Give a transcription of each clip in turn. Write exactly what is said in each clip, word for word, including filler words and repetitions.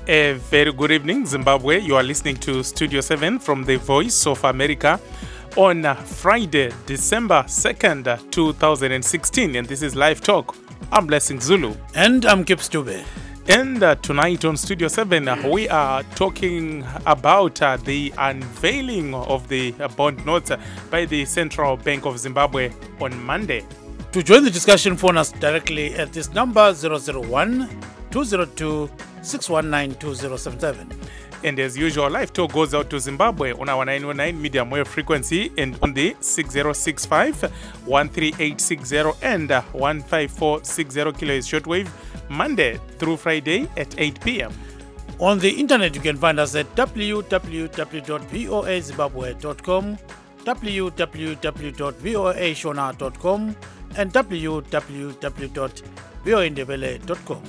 A very good evening, Zimbabwe. You are listening to Studio seven from the Voice of America on Friday, December second, two thousand sixteen. And this is Live Talk. I'm Blessing Zulu. And I'm Kip Stube. And uh, tonight on Studio seven, uh, we are talking about uh, the unveiling of the uh, bond notes uh, by the Central Bank of Zimbabwe on Monday. To join the discussion, phone us directly at this number zero zero one, two zero two, six one nine, two zero seven seven. And as usual, Live Talk goes out to Zimbabwe on our nine one nine medium wave frequency and on the six zero six five, one three eight six zero and uh, one five four six zero kilohertz shortwave, Monday through Friday at eight p.m. On the internet, you can find us at w w w dot voa zimbabwe dot com, w w w dot voa shona dot com, and w w w dot voa ndebele dot com.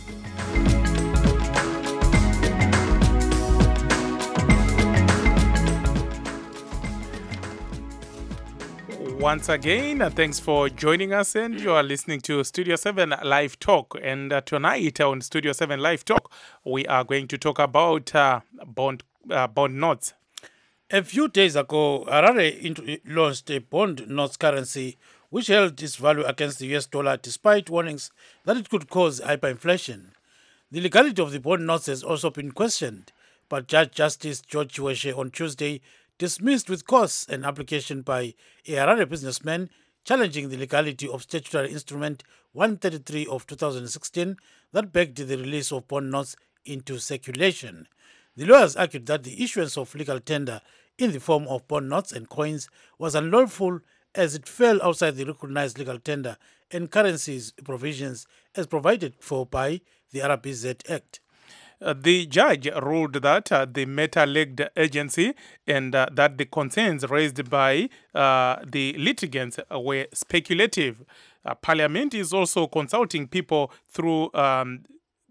Once again, uh, thanks for joining us, and you are listening to Studio seven Live Talk. And uh, tonight on Studio seven Live Talk, we are going to talk about uh, bond uh, bond notes. A few days ago, Harare int- launched a bond notes currency which held its value against the U S dollar despite warnings that it could cause hyperinflation. The legality of the bond notes has also been questioned, but Judge Justice George Chiweshe on Tuesday dismissed with cause an application by a Harare businessman challenging the legality of statutory instrument one thirty-three of two thousand sixteen that backed the release of bond notes into circulation. The lawyers argued that the issuance of legal tender in the form of bond notes and coins was unlawful as it fell outside the recognized legal tender and currencies provisions as provided for by the R B Z Act. Uh, the judge ruled that uh, the matter-legged agency and uh, that the concerns raised by uh, the litigants were speculative. Uh, Parliament is also consulting people through, um,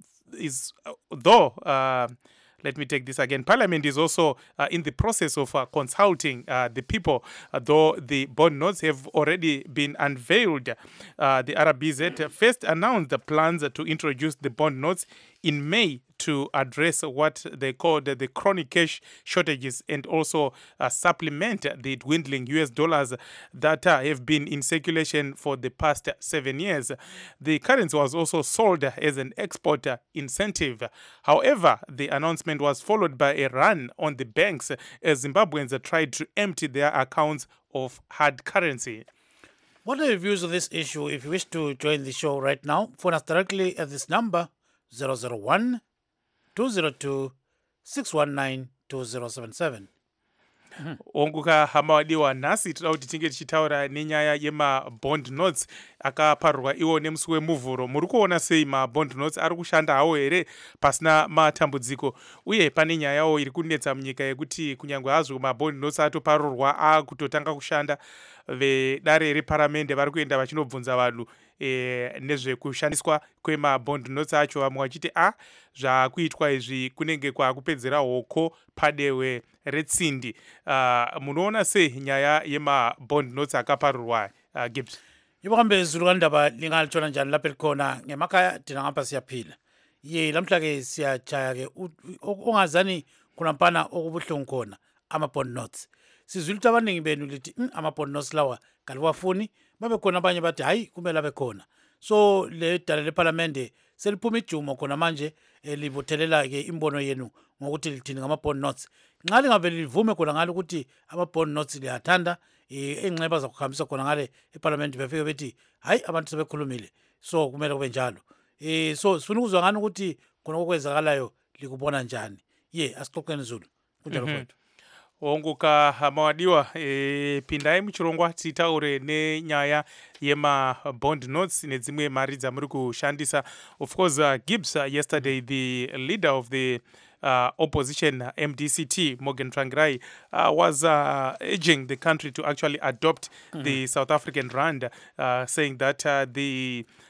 is uh, though, uh, let me take this again. Parliament is also uh, in the process of uh, consulting uh, the people, uh, though the bond notes have already been unveiled. Uh, the R B Z first announced the plans to introduce the bond notes in May to address what they called the chronic cash shortages and also uh, supplement the dwindling U S dollars that uh, have been in circulation for the past seven years. The currency was also sold as an export incentive. However, the announcement was followed by a run on the banks as Zimbabweans tried to empty their accounts of hard currency. What are your views on this issue? If you wish to join the show right now, phone us directly at this number zero zero one, two zero two, six one nine, two zero seven seven. Onguka hama wadiwa nhasi toda kuti tinge tichitaura nenyaya yema-bond notes akaparurwa iwo nemusi wemuvhuro. Muri kuona sei ma-bond notes ari kushanda hawo here pasina matambudziko, uye pane nyayawo iri kunetsa munyika yekuti kunyange hazvo ma-bond notes atoparurwa akutotanga kushanda, vedare reparamende vari kuenda vachinobvunza vanhu E, nezvekushandiswa kwema-bond notes acho. Vamwe vachiti a zvakuitwa izvi kunenge kwakupedzera hoko padehwe retsindi. Uh, munoona sei nyaya yema-bond notes akaparurwa uh, Gibbs? Ibambe zulu ndaba lingalithona njani lapha likhona ngemakhaya thina ngapha siyaphila. Ye lamhla ke siyachaya ke ongazani kunampana okubuhlungu khona ama-bond notes. Sizwile ukuthi abaningi benu lithi ama-bond notes lawa kaliwafuni, babe khona abanye bathi hayi kumele abe khona. So le dala leparlamente seliphuma ijumo khona manje libuthelela ke imbono yenu ngokuthi lithini ngama-bond notes. Nxa lingavele livume khona ngalo ukuthi ama-bond notes liyathanda, enxeba zakuhambisa khona ngale eparlamente befike bethi hayi abantu sebekhulumile, so kumele kube njalo. Eh so sifuna ukuzwa ngani ukuthi khona okwenzakalayo likubona njani. Ye asixoxeni Zulu kunjalo mfowethu. Onguka mawadiwa e, pindai muchirongwa titaure nenyaya yema-bond notes nedzimwe mari dzamuri kushandisa. Of course, uh, Gibbs, uh, yesterday the leader of the uh, opposition, uh, M D C T, Morgan Tsvangirai, uh, was uh, urging the country to actually adopt mm-hmm. the South African rand, uh, saying that uh, the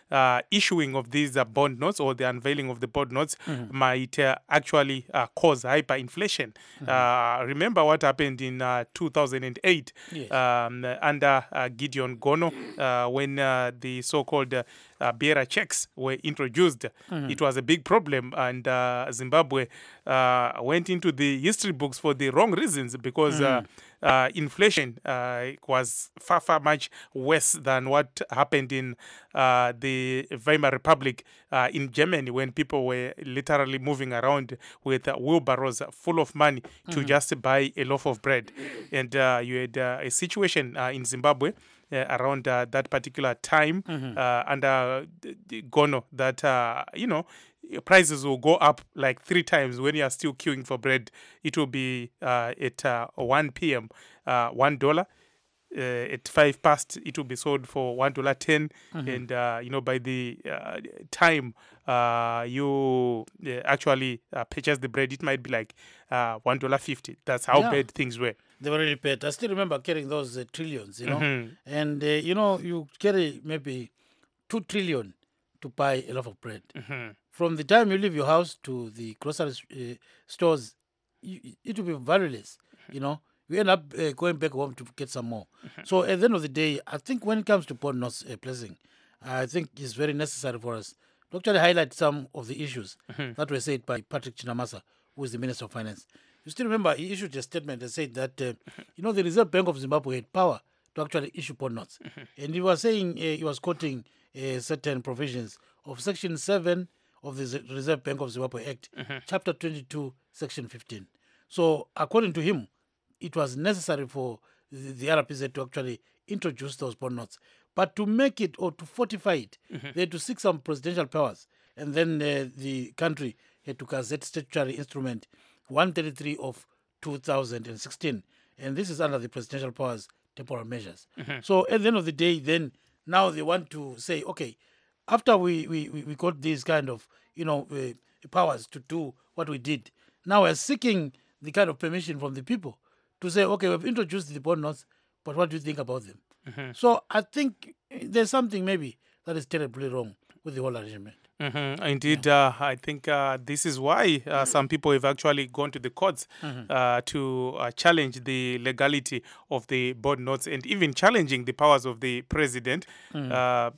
uh, issuing of these uh, bond notes or the unveiling of the bond notes might uh, actually uh, cause hyperinflation. Uh, remember what happened in uh, two thousand eight Yes. um, under uh, Gideon Gono uh, when uh, the so-called uh, uh, bearer checks were introduced. It was a big problem, and uh, Zimbabwe uh, went into the history books for the wrong reasons because uh, uh, inflation uh, was far, far much worse than what happened in uh, the Weimar Republic uh, in Germany, when people were literally moving around with uh, wheelbarrows full of money to just buy a loaf of bread. And uh, you had uh, a situation uh, in Zimbabwe uh, around uh, that particular time uh, under the- the Gono that, uh, you know, prices will go up like three times when you are still queuing for bread. It will be uh, at uh, one p.m. Uh, one dollar. Uh, at five past, it will be sold for one dollar ten, and uh, you know, by the uh, time uh, you uh, actually uh, purchase the bread, it might be like uh, one dollar fifty. That's how Yeah. bad things were. They were really bad. I still remember carrying those uh, trillions, you know. Mhm. And, uh, you know, you carry maybe two trillion to buy a loaf of bread. Mhm. From the time you leave your house to the grocery uh, stores, you, it will be valueless, you know. You end up uh, going back home to get some more. So at the end of the day, I think when it comes to bond notes uh, placing, I think it's very necessary for us to actually highlight some of the issues that were said by Patrick Chinamasa, who is the Minister of Finance. You still remember he issued a statement that said that, uh, you know, the Reserve Bank of Zimbabwe had power to actually issue bond notes. And he was saying, uh, he was quoting uh, certain provisions of Section seven of the Z- Reserve Bank of Zimbabwe Act, Chapter twenty-two, Section fifteen. So according to him, it was necessary for the, the R P Z to actually introduce those bond notes. But to make it or to fortify it, they had to seek some presidential powers. And then uh, the country had to gazette statutory instrument one thirty-three of two thousand sixteen. And this is under the presidential powers temporal measures. So at the end of the day, then now they want to say, okay, after we, we, we we got these kind of, you know, uh, powers to do what we did, now we're seeking the kind of permission from the people to say, okay, we've introduced the bond notes, but what do you think about them? So I think there's something maybe that is terribly wrong with the whole arrangement. Mhm. Indeed, uh, I think uh, this is why uh, some people have actually gone to the courts uh, to uh, challenge the legality of the bond notes and even challenging the powers of the president, uh,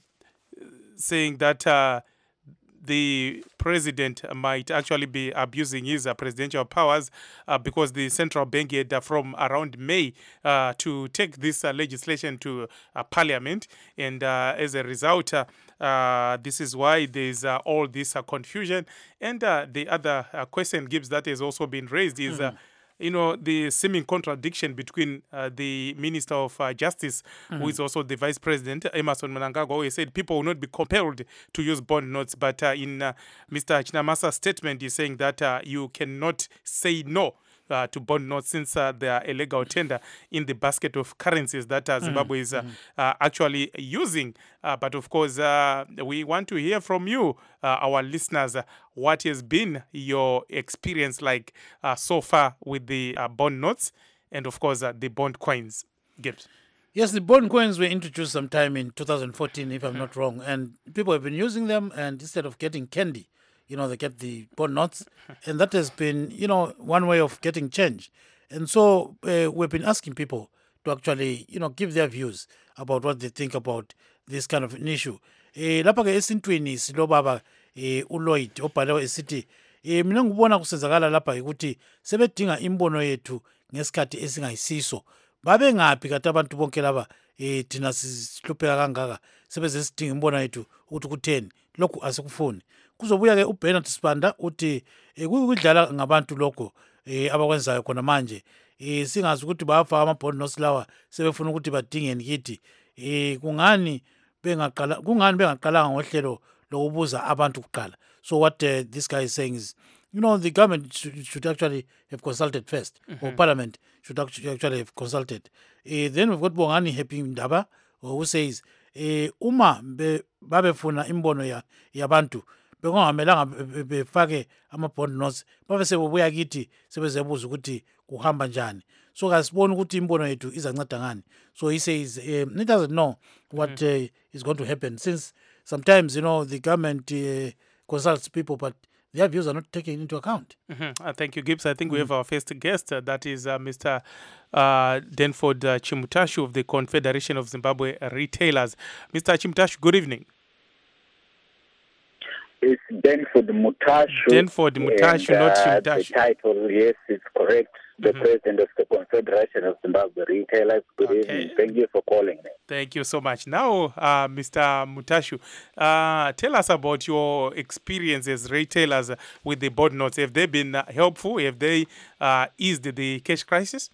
saying that uh, the president might actually be abusing his uh, presidential powers uh, because the central bank had uh, from around May uh, to take this uh, legislation to uh, parliament, and uh, as a result, uh, uh, this is why there's uh, all this uh, confusion. And uh, the other uh, question, Gibbs, that has also been raised is. Uh, you know, the seeming contradiction between uh, the Minister of uh, Justice, who is also the Vice President, Emerson Mnangagwa, who said people will not be compelled to use bond notes. But uh, in uh, Mister Chinamasa's statement, he's saying that uh, you cannot say no uh, to bond notes since uh, they are a legal tender in the basket of currencies that uh, Zimbabwe is uh, uh, actually using. Uh, but of course, uh, we want to hear from you, uh, our listeners. Uh, what has been your experience like uh, so far with the uh, bond notes and, of course, uh, the bond coins? Gibbs. Yes, the bond coins were introduced sometime in two thousand fourteen, if I'm not wrong, and people have been using them. And instead of getting candy, you know, they get the bond notes, and that has been, you know, one way of getting change. And so uh, we've been asking people to actually, you know, give their views about what they think about this kind of an issue. Eh, lapha ke esintwini silobaba eh uLloyd obhalewe esithi eh mina ngibona kusenzakala lapha ukuthi sebedinga imbono yethu ngesikhathi esingayisiso. Babe ngaphi kade abantu bonke laba eh thina sihlupheka kangaka sebeze sidinga imbono yethu ukuthi kutheni lokhu asikufuni. Kuzobuya ke uBernard Sibanda uthi eh kuyidlala ngabantu lokho eh abakwenzayo khona manje eh singazi ukuthi bafa amabond notes lawa sebefuna ukuthi badingeni kithi eh kungani bengaqala kungani bengaqalanga ngohlelo lokubuza abantu kuqala. So what uh, this guy is saying is, you know, the government should, should actually have consulted first, or parliament should actually, actually have consulted. Uh, then we've got Bongani Happy Ndaba, who says, uh, uma be, babefuna imbono ya yabantu bekungamelanga be- be- befake ama-bond notes babe sebebuya kithi sebezebuza ukuthi kuhamba njani. So kasiboni ukuthi imbono yethu izanceda ngani. So he says um, he doesn't know what uh, is going to happen since sometimes, you know, the government uh, consults people, but their views are not taken into account. Mm-hmm. Uh, thank you, Gibbs. I think we have our first guest. Uh, that is uh, Mister Uh, Denford uh, Chimutashu of the Confederation of Zimbabwe Retailers. Mister Chimutashu, good evening. It's Denford Mutashu. Denford Mutashu, and, not uh, Chimutashu. The title, yes, is correct. The Mm-hmm. President of the Confederation of Zimbabwe Retailers. Good Okay. evening. Thank you for calling me. Thank you so much. Now, uh, Mister Mutashu, uh, tell us about your experience as retailers with the bond notes. Have they been uh, helpful? Have they uh, eased the cash crisis?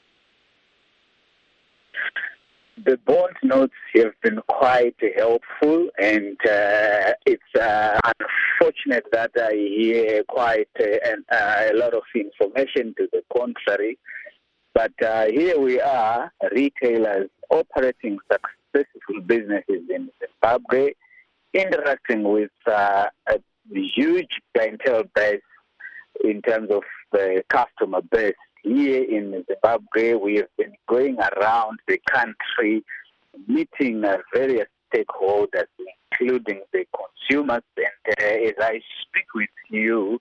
The bond notes have been quite helpful, and uh, it's uh, unfortunate that I hear quite uh, an, uh, a lot of information to the contrary. But uh, here we are, retailers operating successful businesses in Zimbabwe, interacting with uh, a huge clientele base in terms of the customer base. Here in Zimbabwe, we have been going around the country, meeting uh, various stakeholders, including the consumers. And uh, as I speak with you,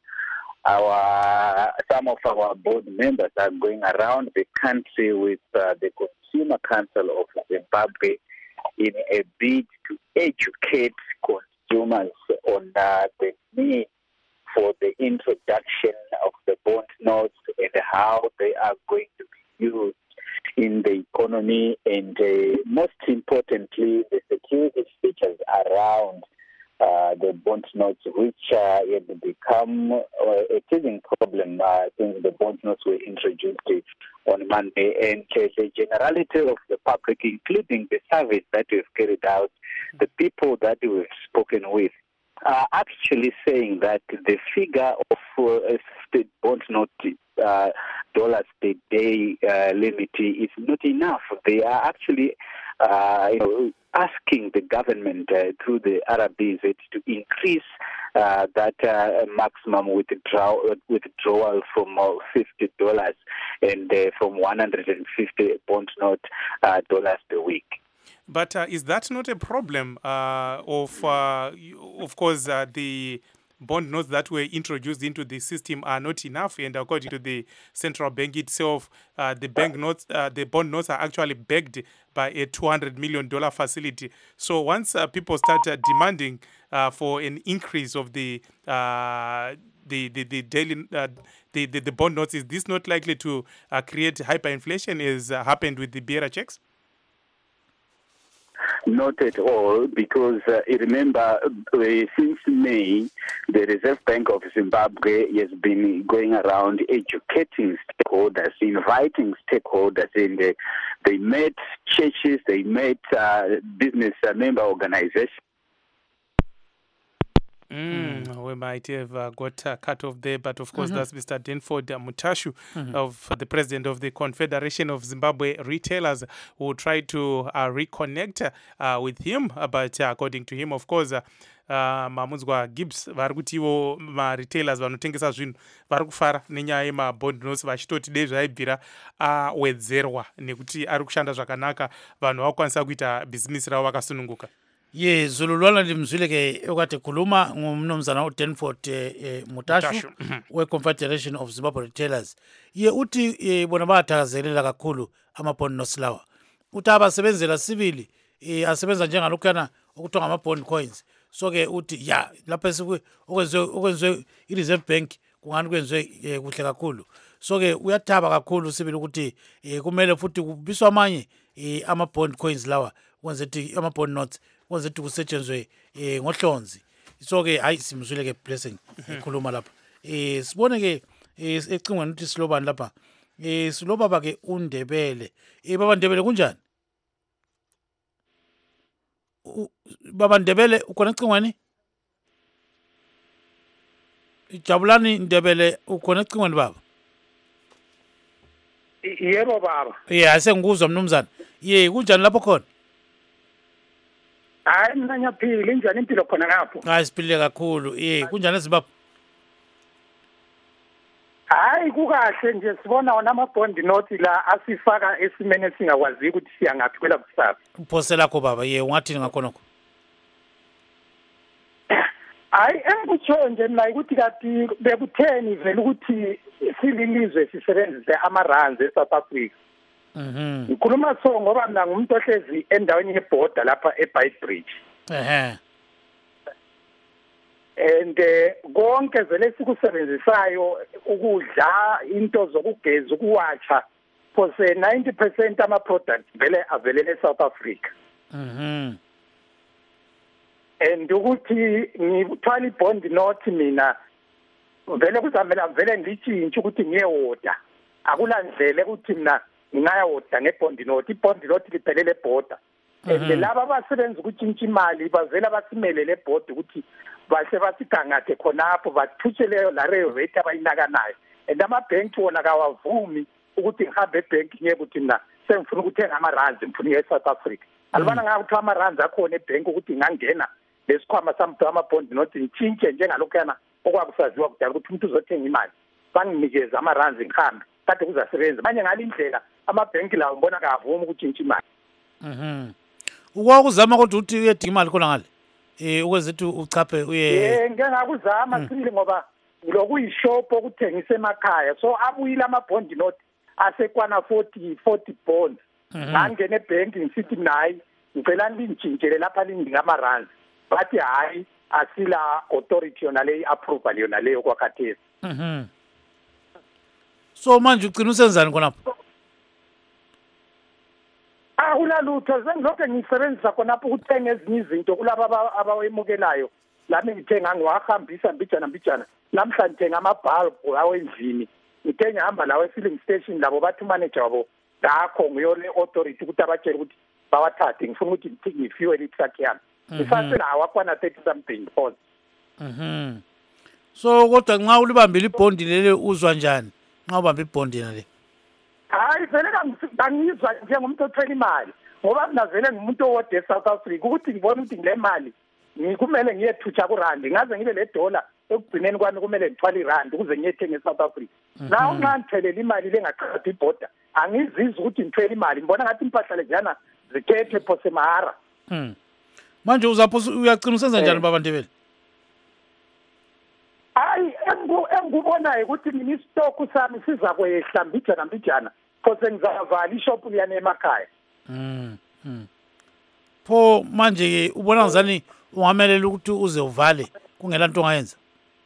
our some of our board members are going around the country with uh, the Consumer Council of Zimbabwe in a bid to educate consumers on uh, the need for the introduction of the bond notes and how they are going to be used in the economy, and uh, most importantly, the security features around uh, the bond notes, which uh, have become uh, a teething problem uh, since the bond notes were introduced on Monday. And uh, the generality of the public, including the surveys that we've carried out, the people that we've spoken with, are actually saying that the figure of uh, state bond note uh, dollars per day uh, limit is not enough. They are actually uh, you know, asking the government uh, through the R R B Z to increase uh, that uh, maximum withdrawal, withdrawal from uh, fifty dollars and uh, from one hundred fifty bond note uh, dollars per week. But uh, is that not a problem uh, of, uh, of course, uh, the bond notes that were introduced into the system are not enough, and according to the central bank itself, uh, the bank notes, uh, the bond notes are actually backed by a two hundred million dollars facility. So once uh, people start uh, demanding uh, for an increase of the uh, the the the daily uh, the, the the bond notes, is this not likely to uh, create hyperinflation as uh, happened with the bearer checks? Not at all, because uh, remember, uh, since May, the Reserve Bank of Zimbabwe has been going around educating stakeholders, inviting stakeholders, and uh, they met churches, they met uh, business uh, member organizations. Mm, we might have uh, got uh, cut off there, but of course, Mm-hmm. that's Mister Denford uh, Mutashu, Mm-hmm. of the president of the Confederation of Zimbabwe Retailers, who tried to uh, reconnect uh, with him. Uh, but uh, according to him, of course, uh, uh, mamunzwa Gibbs vari kuti ivo maretailers vanotengesa zvinhu vari kufara nenyaya yemabond notes, vachitoti dei zvaibvira awedzerwa nekuti ari kushanda zvakanaka, vanhu vakukwanisa kuita bhizimusi ravo vakasununguka. Ye Zulu lwana ndimzwile ke okade khuluma ngumnumzana uDenford eh, eh, Mutashu Mutashu, mhm. we-Confederation of Zimbabwe Retailers. Ye uthi eh, bona bayathakazelela kakhulu ama-bond notes lawa. Uthi abasebenzela sibili eh, asebenza njengalokhuyana okuthiwa ngama-bond coins. So ke uthi ya lapha esikwe okwenzwe okwenzwe i-Reserve Bank kungani kwenziwe eh, kuhle kakhulu. So ke uyathaba kakhulu sibili ukuthi eh, kumele futhi kubiswa amanye eh, ama-bond coins lawa kwenze ukuthi ama-bond notes kwenze ukuthi kusetshenzwe eh, ngohlonzi. So ke hayi simzwile ke Blessing ekhuluma lapha. Eh sibone ke eh, ecingweni ukuthi silobani lapha. Eh silobaba ke uNdebele. Eh baba Ndebele kunjani? U- Baba Ndebele ukhona ecingweni? Jabulani Ndebele ukhona ecingweni baba? Yebo baba. Eh asengikuzwa mnumzana. Ye kunjani lapho khona? Hayi mina ngiyaphila, injani impilo khona lapho? Hayi siphile kakhulu. Eh kunjani eZimbabwe? Hayi kukahle nje, sibona wona ama-bond note la asifaka esimeni esingakwazi ukuthi siyangaphi kwela kusasa. Uphose lakho baba. Ye ungathini ngakhonokho? hayi engikutsho nje mina ukuthi kanti bekutheni vele ukuthi sililizwe sisebenzise ama-rands e-South Africa. Mhm. Ngikhuluma so ngoba mina ngumuntu ohlezi endaweni yebhoda lapha eBeitbridge. Ehe. And eh, konke vele sikusebenzisayo ukudla into zokugeza ukuwatsha for say ninety percent ama products vele avelele eSouth Africa. Mhm. And ukuthi ngithwala ibond note mina vele kuzamela vele ngichintshe ukuthi ngiyewoda akulandlele ukuthi mina ngingayoda ngebond note ibond note liphelele ebhoda. And laba abasebenza ukutshintsha imali bavela basimele le board ukuthi base basigangathe khonapho bathutheleyo la rail rate abayinakanayo. And amabhenki wona kawavumi ukuthi ngihambe ebhenki ngiye ukuthi mina sengifuna ukuthenga ama-rands ngifuna e-South Africa. Alibana ngakuthiwa ama-rands akhona ebhenki ukuthi ngangena lesikhwama samthiwa ama-bond note ngitshintshe njengalokhuyana okwakusaziwa kudala ukuthi umuntu uzothenga imali banginikeze ama-rands ngihambe kade kuzasebenza manje ngalindlela amabhenki lawo ngibona kavuma ukutshintsha imali. Mhm. Ukwakuzama kodwa ukuthi uyedinga imali khona ngale. Eh ukwezithi uchaphe uye Eh ngeke ngakuzama sibili ngoba ngilokuyishop okuthengisa emakhaya so abuyile ama-bond note asekwana forty forty bonds. Ngangena ebhenki ngisithi nayi ngicela ningitshintshele lapha lindinga ama-rands bathi hayi asila authority yona leyi approval yona leyo kwakhathesi. Mhm. So manje ugcina usenzani khonapho? Akulalutho sengilokho ngisebenzisa khonapho ukuthenga ezinye izinto kulabo abawemukelayo lami ngithenga ngiwahambisa mbijana mbijana namhlanje ngithenga amabhalbu awendlini ngithe ngihamba lawo e-filling station labo bathi manager wabo ngakho ngiyole authority ukuthi abatshele ukuthi bawathathe ngifuna ukuthi ngifuel itruck yami ngisase lawo akwana thirty something pounds. Mhm. So kodwa nxa ulibambile ibhondi lele uzwa njani nxa ubamba ibhondi nale? Hayi vele kangizwa njengomuntu othwele imali ngoba mina vele ngumuntu owode eSouth Africa ukuthi ngibone ukuthi ngile mali ngikumele ngiyethutsha kurandi ngaze ngibe le dollar ekugcineni kwami kumele ngithwale irandi ukuze ngiyethenga eSouth Africa. Nawo nxa ngithelele imali lengaqhathi ibhoda angizizwa ukuthi ngithwele imali ngibona ngathi impahla leziyana zithethwe phose mahara. Mhm. Manje uzapho uyagcina usenza njani baba Ndebele? Hayi engikubonayo ukuthi mina istock sami siza kwehla mbijana mbijana phose ngizavala ishop liyana emakhaya. Mhm. Pho manje ke ubona ngizani ungamelela ukuthi uze uvale kungela nto ongayenza?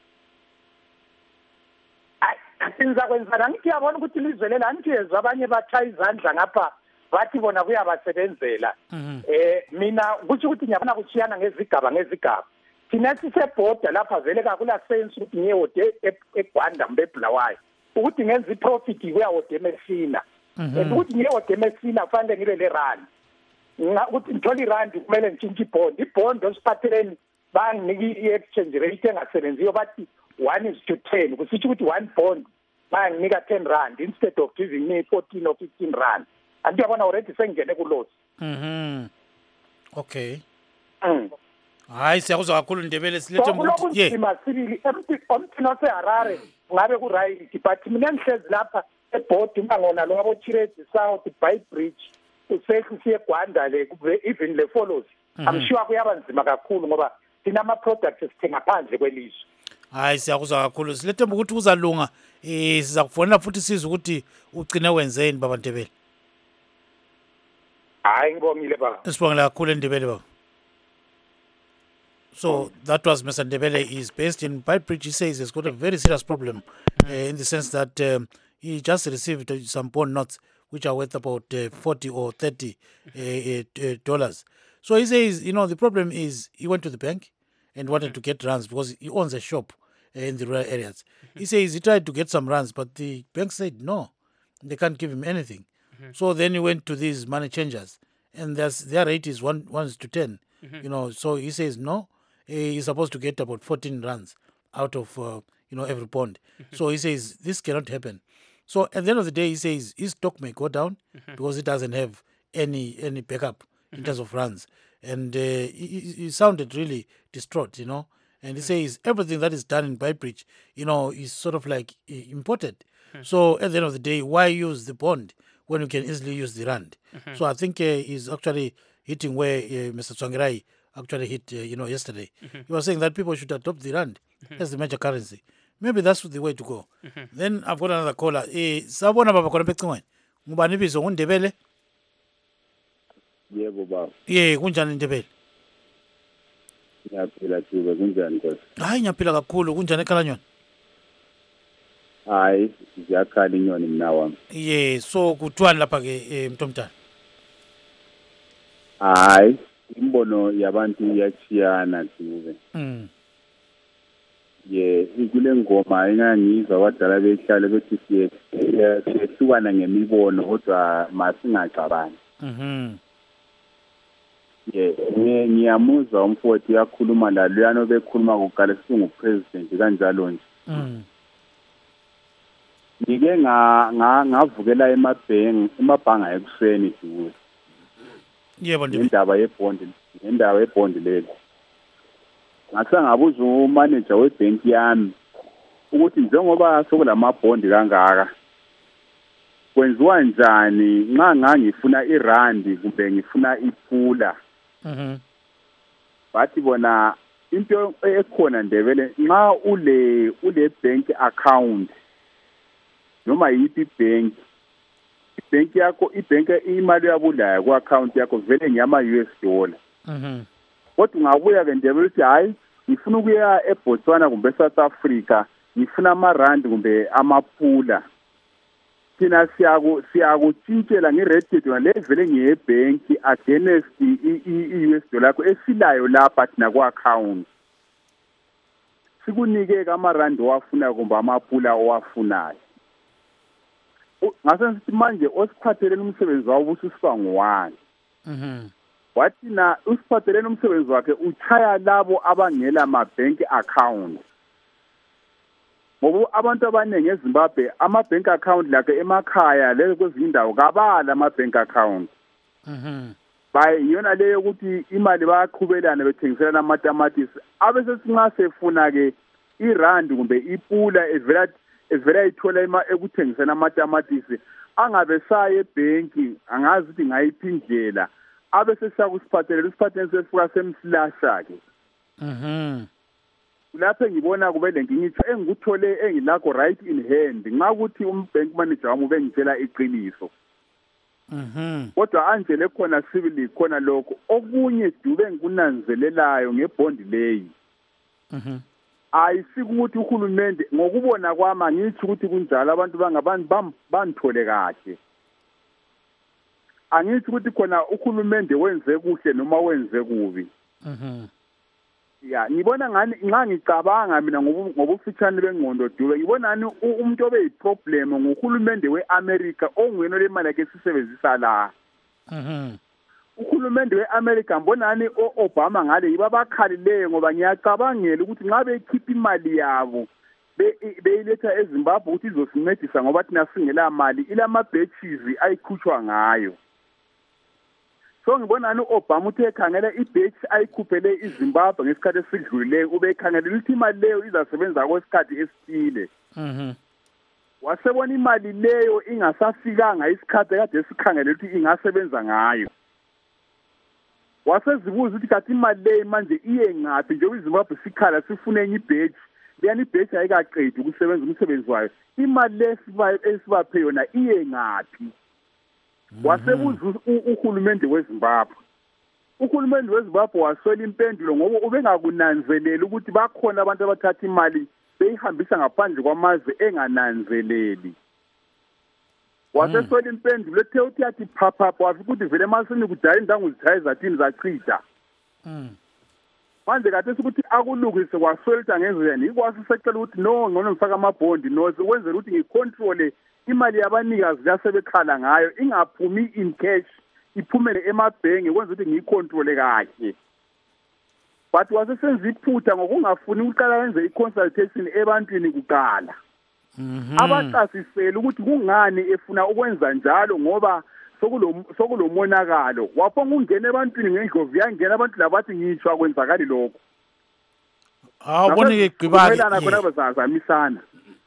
Hayi ngizakwenzana ngithi yabona ukuthi ilizwe lela angiyezwa abanye batha izandla ngapha bathi bona kuyabasebenzela. Eh mina kusho ukuthi ngiyabona kuchiyana ngezigaba ngezigaba. Thina sisebhoda lapha vele kakula sense ukuthi ngiyewode eGwanda mbe Bulawayo ukuthi ngenza iprofit kuyawode eMessina ukuthi ngiyewode eMessina kufanele ngibe le rand ukuthi ngithola irand kumele ngitshintshe ibond ibond osiphatheleni banginiki i-exchange rate engasebenziyo bathi one is to ten kusitsho ukuthi one bond banginika ten rand instead of giving me fourteen or fifteen rand anti yabona already sengene kulosi. Mhm. Okay. Mm. Hayi siyakuzwa kakhulu Ndebele silethe ukuthi ye masibili emthini waseHarare ngabe ku right but mina ngihlezi lapha eboard ngangona lo abo Chirezi South Beitbridge usesi siye eGwanda le even le follows I'm sure kuyaba nzima kakhulu ngoba sina ama products esithenga phandle kwelizwe. Hayi siyakuzwa kakhulu silethe ukuthi kuzalunga eh siza kufonela futhi sizwe ukuthi ugcine wenzeni baba Ndebele. Hayi ngibongile baba. Sibongela kakhulu Ndebele baba. So that was Mister Ndebele. He's based in Beitbridge. He says he's got a very serious problem uh, in the sense that um, he just received some bond notes which are worth about uh, forty or thirty uh, uh, dollars. So he says, you know, the problem is he went to the bank and wanted to get runs because he owns a shop uh, in the rural areas. He says he tried to get some runs, but the bank said no, they can't give him anything. So then he went to these money changers, and there's, their rate is one one is to ten. You know, so he says no. He's supposed to get about fourteen runs out of, uh, you know, every bond. Mm-hmm. So he says this cannot happen. So at the end of the day, he says his stock may go down mm-hmm. because it doesn't have any any backup in mm-hmm. terms of runs. And uh, he, he sounded really distraught, you know. And he mm-hmm. says everything that is done in Beitbridge, you know, is sort of like uh, imported. Mm-hmm. So at the end of the day, why use the bond when you can easily use the rand? Mm-hmm. So I think uh, he's actually hitting where uh, Mister Tsvangirai actually hit, uh, you know, yesterday. Mm-hmm. He was saying that people should adopt the rand mm-hmm. as the major currency. Maybe that's the way to go. Mm-hmm. Then I've got another caller. Eh, sabona baba khona pecingweni. Ngubani ibizo ngundebele? Yebo baba. Yeah, kunjani Ndebele? Ngiyaphila Dube, kunjani Nkosi? Hayi ngiyaphila kakhulu, kunjani ekhaya nyoni? Hayi, ngiyakhala inyoni mina wami. Yeah, so kuthiwani lapha ke eh, Mntomdala? Hayi, imbono yabantu iyachiyana Dube. Mm. Ye, kule ngoma engangizwa abadala behlale bethi siye siyehlukana ngemibono kodwa masingacabangi. Mhm. Ye, ngiyamuzwa umfowethu uyakhuluma la luyano bekhuluma kuqala singu president kanjalo nje. Mm. Ngike nga ngavukela emabhengi emabhanga ekuseni Dube. Yebo Ndebele. Indaba yebond, indaba yebond leli. Ngase ngabuza umanager webhenki yami ukuthi njengoba sokulamabhondi kangaka kwenziwa njani nxa ngangifuna irandi kumbe ngifuna iphula. Mhm. Bathi bona into ekhona Ndebele nxa ule ule bank account noma yipi bank ibank yakho ibank imali yabulayo ku account yakho vele ngiyama U S dollar. Mhm. Kodwa ungabuya ke Ndebele uthi hayi ngifuna ukuya eBotswana kumbe eSouth Africa ngifuna amarandi kumbe amaphula. Thina siyaku siyakutshintshela ngerate yona levele ngebank against i-U S dollar yakho esilayo lapha thina ku account. Sikunike ke amarandi owafuna kumbe amaphula owafunayo. Ngase sithi manje osiphatheleni umsebenzi wawo usisiba ngowani. Mhm. Wathi na usiphatheleni umsebenzi wakhe uchaya labo abangela ma bank account. Ngoba abantu abaningi eZimbabwe ama bank account lakhe emakhaya lezo kwezinye indawo kabala ama bank account. Mhm. Bayi yona leyo ukuthi imali bayaqhubelana bethengiselana amatamatisi abese sinxa sefuna ke irand kumbe ipula evela evela ithola ima ekuthengisana amatamatisi angabe saye ebhenki angazi ukuthi ngayiphindlela abese siyakusiphathelela usiphathele sesifuka semsilasha ke. Mhm. Lapho ngibona kube lenkinyiso engikuthole engilakho right in hand nxa ukuthi umbank manager wami ubengitshela iqiniso. Mhm. Kodwa anjele khona civil khona lokho okunye Dube ngikunanzelelayo ngebond leyi. Mhm. Ayisikuthi uhulumende ngokubona kwami angithi ukuthi kunjalo abantu bangabantu banthole kahle. Angithi ukuthi khona uhulumende wenze kuhle noma wenze kubi. Mhm. Ya ngibona ngani nxa ngicabanga mina ngobufitshane bengqondo Dube ngibona ngani umuntu obe yiproblem ngohulumende weAmerica ongwena le mali yakhe sisebenzisa la. Mhm. Uhulumende weAmerica mbona ngani oObama ngale yibabakhalileyo ngoba ngiyacabangela ukuthi nxa bekhipha imali yabo beyiletha eZimbabwe ukuthi izosincedisa ngoba thina singela mali ilama batches ayikhushwa ngayo. So ngibona ni Obama uthe ekhangela ibatch ayikhuphele iZimbabwe ngesikhathi esidlulileyo ube ekhangela ukuthi imali leyo izasebenza kwesikhathi esithile. Mhm. Wasebona imali leyo ingasafikanga isikhathi kade sikhangela ukuthi ingasebenza ngayo. Wasezibuza ukuthi kathi imali leyo manje iye ngaphi njengoba iZimbabwe sikhala sifune enye ibatch leyani ibatch ayikaqedi ukusebenza umsebenzi wayo. Imali lesiba esibaphe yona iye ngaphi? Wasebuza uhulumende weZimbabwe. Uhulumende weZimbabwe waswela impendulo ngoba ubengakunanzelela ukuthi bakhona abantu abathatha imali beyihambisa ngaphandle kwamazwe engananzeleli. Waseswela impendulo ethe uthi yathi phapha wafika ukuthi vele masini kudala indangu zithaye zathini zachitha. Mhm. Manje kade ukuthi akulungise kwaswelta ngezweni ikwasi secela ukuthi no ngcono ngifaka amabhondi no kwenzela ukuthi ngicontrol imali yabanikazi lasebekhala ngayo ingaphumi in cash iphumele emabhenki kwenza ukuthi ngiyicontrol kahle. But wasesenza iphutha ngokungafuni uqala yenze iconsultation ebantwini kuqala. Mhm. Abaqasisela ukuthi kungani efuna ukwenza njalo ngoba sokulo sokulomonakalo wapho ngungena ebantwini ngendlovu yangena abantu labathi ngitshwa kwenzakali lokho. Awubone ke Gqibani. Kumelana khona bazazamisana.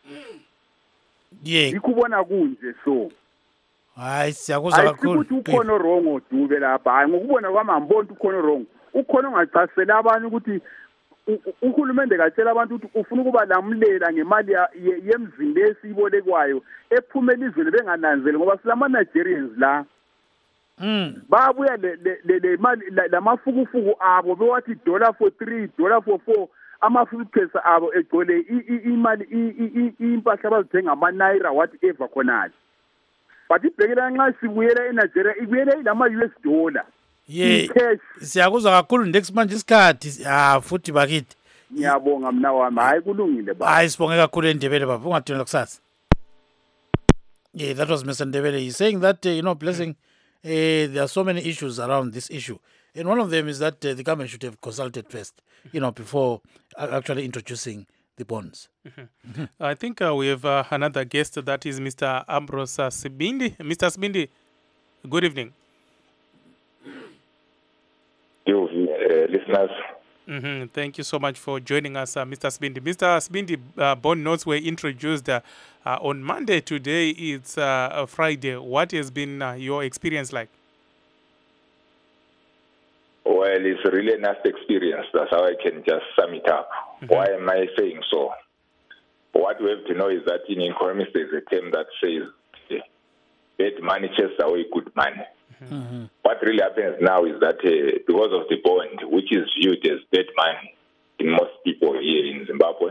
Yeah. Ikubona kunje so. Hayi siyakuzwa kakhulu. Ayikuthi ukhona wrong Dube lapha. Hayi ngokubona kwami amboni ukhona wrong. ukhona ongachasela abantu ukuthi uhulumende katshela abantu ukuthi ufuna ukuba lamulela ngemali yemzini esiyibolekwayo ephume elizweni bengananzeli ngoba silama Nigerians la Mm. babuya le le mali lamafukufuku abo bewathi dollar for three dollar for four ama-foodpesa abo egcwele imali impahla abazithenga ama-naira whatever khonale but ibhekela nxa sibuyela eNigeria ibuyela ilama-U S dollar ye siyakuzwa kakhulu next manje isikhathi ah futhi bakithi ngiyabonga mna wami hayi kulungile baba hayi sibonge kakhulu eNdebele baba ungathini kusasa. Yeah, that was Mister Ndebele. He's saying that uh, you know blessing uh, there are so many issues around this issue, and one of them is that uh, the government should have consulted first, you know, before actually introducing the bonds. Mm-hmm. Mm-hmm. I think uh, we have uh, another guest, that is Mister Ambrose uh, Sibindi. Mister Sibindi, good evening. You uh, listeners. Mm-hmm. Thank you so much for joining us, uh, Mister Sibindi. Mister Sibindi, uh, bond notes were introduced uh, uh, on Monday. Today it's uh, Friday. What has been uh, your experience like? Well, it's really a nasty experience. That's how I can just sum it up. Mm-hmm. Why am I saying so? What we have to know is that in economics there's a term that says bad money chases away good money. Mm-hmm. What really happens now is that uh, because of the bond, which is viewed as dead money in most people here in Zimbabwe,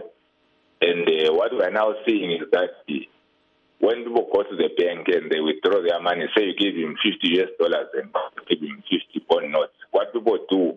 and uh, what we are now seeing is that the, when people go to the bank and they withdraw their money, say you give him fifty U S dollars and give him fifty bond notes, what people do,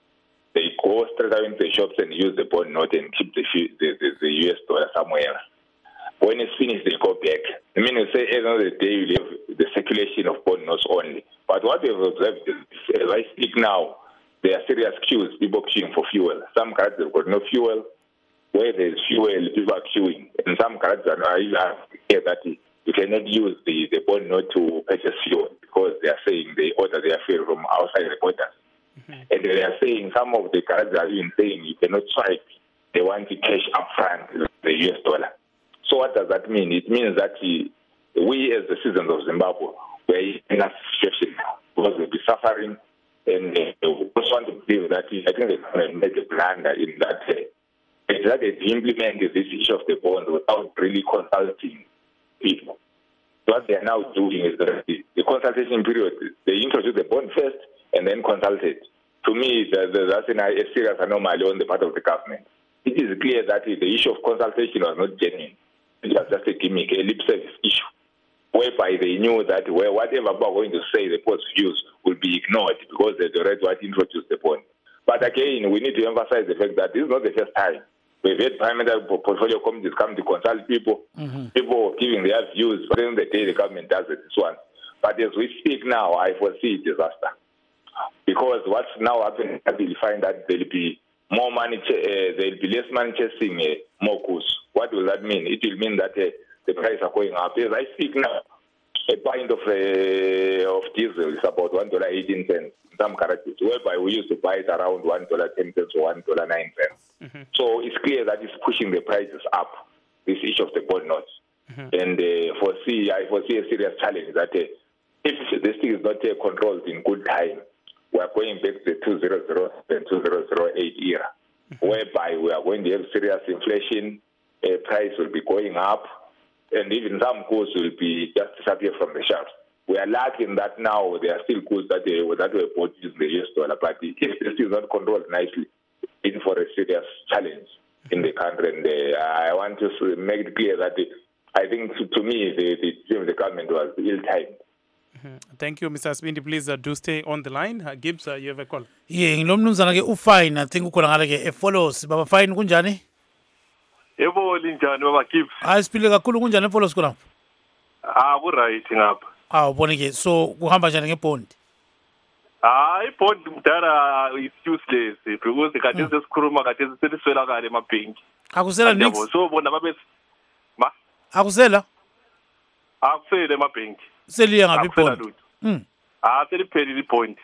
they go straight away into the shops and use the bond note and keep the, the, the, the U S dollar somewhere else. When it's finished, they go back. I mean, you say at the end of the day, you leave the circulation of bond notes only. But what we have observed is, as I speak now, there are serious queues, people queuing for fuel. Some cars have got no fuel. Where there's fuel, people are queuing. And some cars are here that you cannot use the, the bond note to purchase fuel because they are saying they order their fuel from outside the borders. Mm-hmm. And they are saying, some of the cars are even saying you cannot swipe. They want to cash up front the U S dollar. So what does that mean? It means that we as the citizens of Zimbabwe, we're in a situation now because we'll be suffering, and uh, we just want to believe that I think they can make a blunder in that uh, that they implement this issue of the bond without really consulting people. What they are now doing is that the, the consultation period, they introduce the bond first and then consult it. To me, that's a serious anomaly on the part of the government. It is clear that the issue of consultation was not genuine. It was just a gimmick, a lip service issue, whereby they knew that where whatever people are going to say, the post views will be ignored because they already want to introduce the point. But again, we need to emphasize the fact that this is not the first time. We've had parliamentary portfolio committees come to consult people, mm-hmm. people giving their views, but at the end of the day, the government does it, this one. But as we speak now, I foresee disaster. Because what's now happening, we'll find that there'll be more money, uh, there'll be less money chasing uh, more costs. What will that mean? It will mean that uh, the prices are going up. As I speak now, a pint of uh, of diesel is about one dollar eighteen cents in some currencies, whereby we used to buy it around one dollar ten cents or one dollar nine cents. Mm-hmm. So it's clear that it's pushing the prices up, this issue of the bond notes. Mm-hmm. And uh, foresee, I foresee a serious challenge that uh, if this thing is not uh, controlled in good time, we are going back to the two thousand and two thousand eight era, mm-hmm. whereby we are going to have serious inflation, uh, price will be going up, and even some goods will be just disappear from the shelves. We are lucky in that now there are still goods that, they, that were bought using the U S dollar, but if this is not controlled nicely, in for a serious challenge in the country. And uh, I want to make it clear that the, I think to, to me the, the, the government was ill-timed. Mm-hmm. Thank you, Mister Sibindi. Please uh, do stay on the line. Uh, Gibbs, uh, you have a call. Yeah, ngilomnumzana ke ufine. I think ukhona ngale ke follows. Baba fine kunjani? Yebo linjani baba Gibbs? Hayi siphile kakhulu kunjani follows khona? Ah, ku right ngapha. Ah, ubone ke so kuhamba njani ngebond? Ah, ibond mdala is useless because kade sesikhuluma kade seliswelakala emabhenki. Akusela nix. So bona babe ma? Akusela? Akusela emabhenki. Seliya ngapi ibond? Mm. Ah, seliphelile ipoint.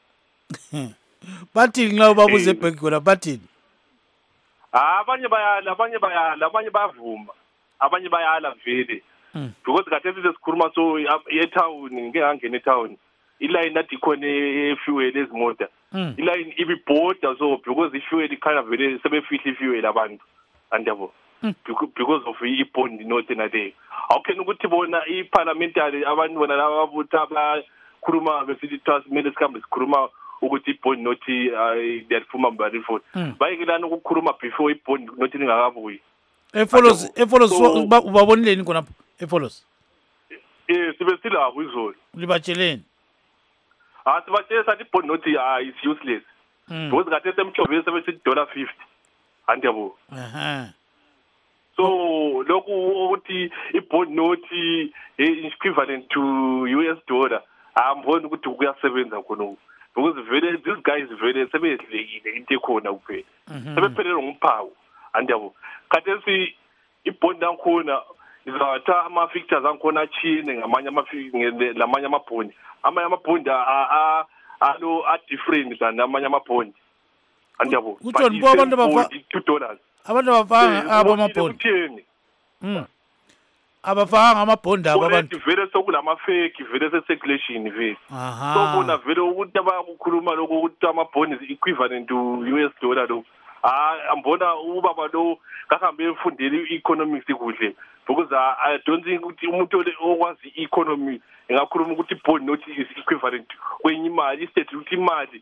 Bathi nxa ubabuze ebhenki khona bathi Ah, abanye bayala, abanye bayala, abanye bavuma. Abanye bayala vele. Because kade sesikhuluma so e-town ngeke ngangena e-town. Iline nathi khona e-fuel ezimoto iline ibibhoda so because i-fuel ikhanya vele sebefihla i-fuel abantu andiyabo because of i-bond note naleyo awukhena ukuthi bona i-parliamentary abantu bona laba abutha bakhuluma besithi kumele sikhambe sikhuluma ukuthi i-bond note liyaliphuma mbalifoni bayekelana ukukhuluma before i-bond note lingakabuyi efollows efollows ubabonileni khonapho efollows eh sibe silapho izolo libatsheleni ah sibatshela sathi i-bond note is useless because kade semhlobeni sebethi dollar fifty andiyabo aha so lokhu ukuthi i-bond note equivalent to U S dollar amboni ukuthi kuyasebenza khona because vele these guys vele sebehlekile into ekhona kuphela sebephelelwe ngumphawu andiyabo khathesi i-bond yakhona izatha ama-features ankhona achine ngamanye lamanye amabhondi amanye amabhondi alo a-different than amanye amabhondi andiyabo kutsho nibo abantu abafa two dollars abantu abafanga abo amabhondi abafanga amabhondi abo abantu vele sokulama-fake vele se-circulation vele aha so bona vele ukuthi abakukhuluma lokho ukuthi amabhondi is equivalent to U S dollar lo hayi ambona ubaba lo kahambe efundele i-economics kuhle because I don't think ukuthi umuntu okwazi i-economy engakhuluma ukuthi i-bond note is equivalent kwenye imali instead ukuthi imali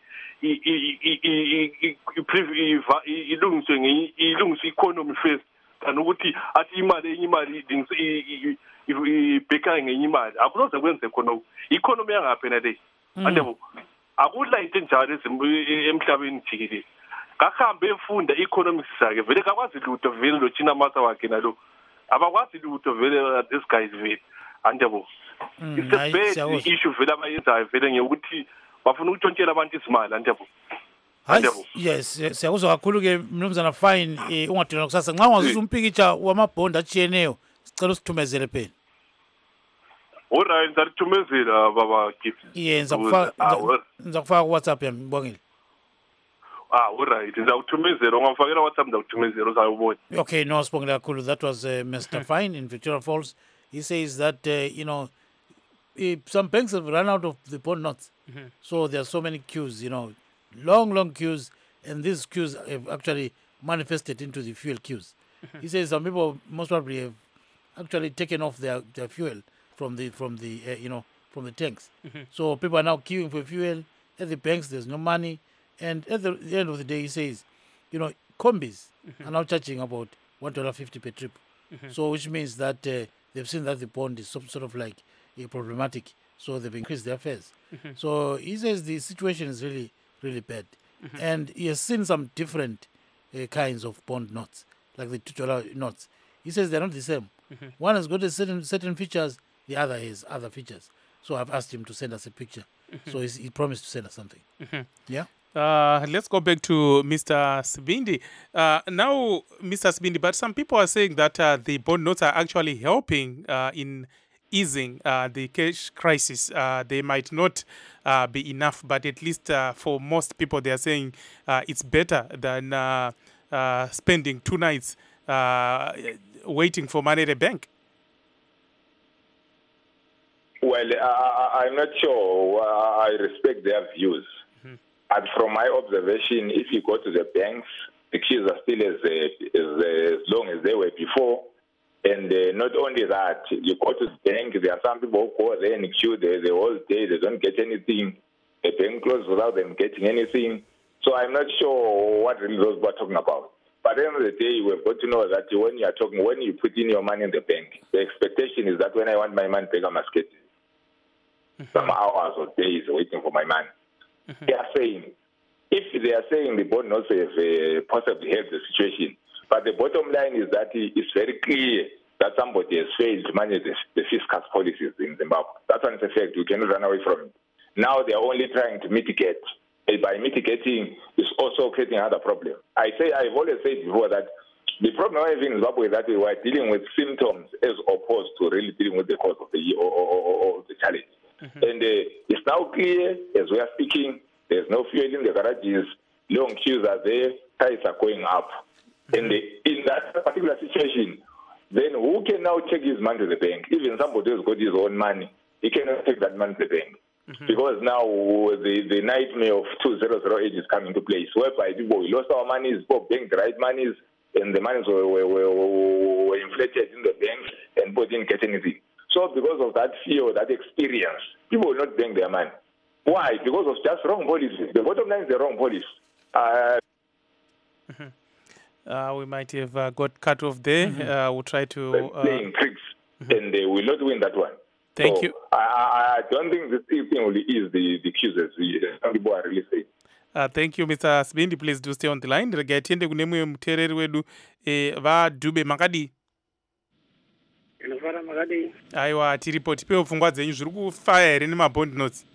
ilungiswe ilungiswe economy first than ukuthi athi imali enye imali ibheka ngenye imali akuzoze kwenze khona i-economy yangaphela le andebo akudla into enjalo emhlabeni jikelele kahambe efunda i-economics sakhe vele kakwazi lutho vele lo China masa wakhe nalo abakwazi lutho vele this guys vele andebo it's a bad issue vele abayenzayo vele ngekuthi bafuna ukutshontshela abantu isimali andebo andebo yes siyakuzwa kakhulu ke mnumzana fine ungadinga kusasa nxa ungazisa umpikitsha wamabhondi achiyeneyo sicela usithumezele phela alright ngizalithumezela baba gift yenza kufaka ngizakufaka ku WhatsApp yami ngibongile ah alright ngizawuthumezela ungafakela WhatsApp ngizawuthumezela uzayubona okay no sibongile kakhulu that was uh, Mister Fine in Victoria Falls. He says that uh, you know if some banks have run out of the bond notes mm-hmm. so there are so many queues, you know, long long queues, and these queues have actually manifested into the fuel queues. Mm-hmm. He says some people most probably have actually taken off their, their fuel from the from the uh, you know from the tanks. Mm-hmm. So people are now queuing for fuel at the banks. There's no money. And at the, the end of the day, he says, you know, combis mm-hmm. are now charging about one dollar fifty per trip. Mm-hmm. So which means that uh, they've seen that the bond is some sort of like uh, problematic. So they've increased their fares. Mm-hmm. So he says the situation is really, really bad. Mm-hmm. And he has seen some different uh, kinds of bond notes, like the two dollar notes. He says they're not the same. Mm-hmm. One has got a certain certain features, the other has other features. So I've asked him to send us a picture. Mm-hmm. So he's, he promised to send us something. Mm-hmm. Yeah? Uh, let's go back to Mister Sibindi. Uh, now, Mister Sibindi, but some people are saying that uh, the bond notes are actually helping uh, in easing uh, the cash crisis. Uh, they might not uh, be enough, but at least uh, for most people, they are saying uh, it's better than uh, uh, spending two nights uh, waiting for money at a bank. Well, uh, I'm not sure. Uh, I respect their views. But from my observation, if you go to the banks, the queues are still as, uh, as, uh, as long as they were before. And uh, not only that, you go to the bank, there are some people who go there and queue the, the whole day, they don't get anything. The bank closes without them getting anything. So I'm not sure what really those were talking about. But at the end of the day, we've got to know that when you are talking, when you put in your money in the bank, the expectation is that when I want my money back, I must get mm-hmm. some hours or days waiting for my money. Mm-hmm. They are saying, if they are saying the bond notes have uh, possibly helped the situation, but the bottom line is that it's very clear that somebody has failed to manage the, the fiscal policies in Zimbabwe. That's an effect. We cannot run away from it. Now they are only trying to mitigate. And by mitigating, it's also creating another problem. I say, I've always said before that the problem I have in Zimbabwe is that we are dealing with symptoms as opposed to really dealing with the cause of the or, or, or, or the challenge. Mm-hmm. And uh, it's now clear, as we are speaking, there's no fuel in the garages, long queues are there, prices are going up. Mm-hmm. And uh, in that particular situation, then who can now take his money to the bank? Even somebody who's got his own money, he cannot take that money to the bank. Mm-hmm. Because now the, the nightmare of two thousand eight is coming to place, whereby people we lost our monies, people bank the right monies, and the monies were, were, were, were inflated in the banks, and people didn't get anything. So because of that fear, that experience, people will not bank their money. Why? Because of just wrong policy. The bottom line is the wrong policy. Uh, mm-hmm. uh, we might have uh, got cut off there. Mm-hmm. uh, we'll try to... Uh, playing tricks, mm-hmm. and they will not win that one. Thank so you. I, I don't think this thing will ease the, the accusers. Some people are really saying. Uh, thank you, Mister Sibindi. Please do stay on the line. Rega tiende kune mwe mutereri wedu eh, va Dube makadi. Inofara makadi. Aiwa tiripo tipewo pfungwa dzenyu zviri kufaya here nemabond notes.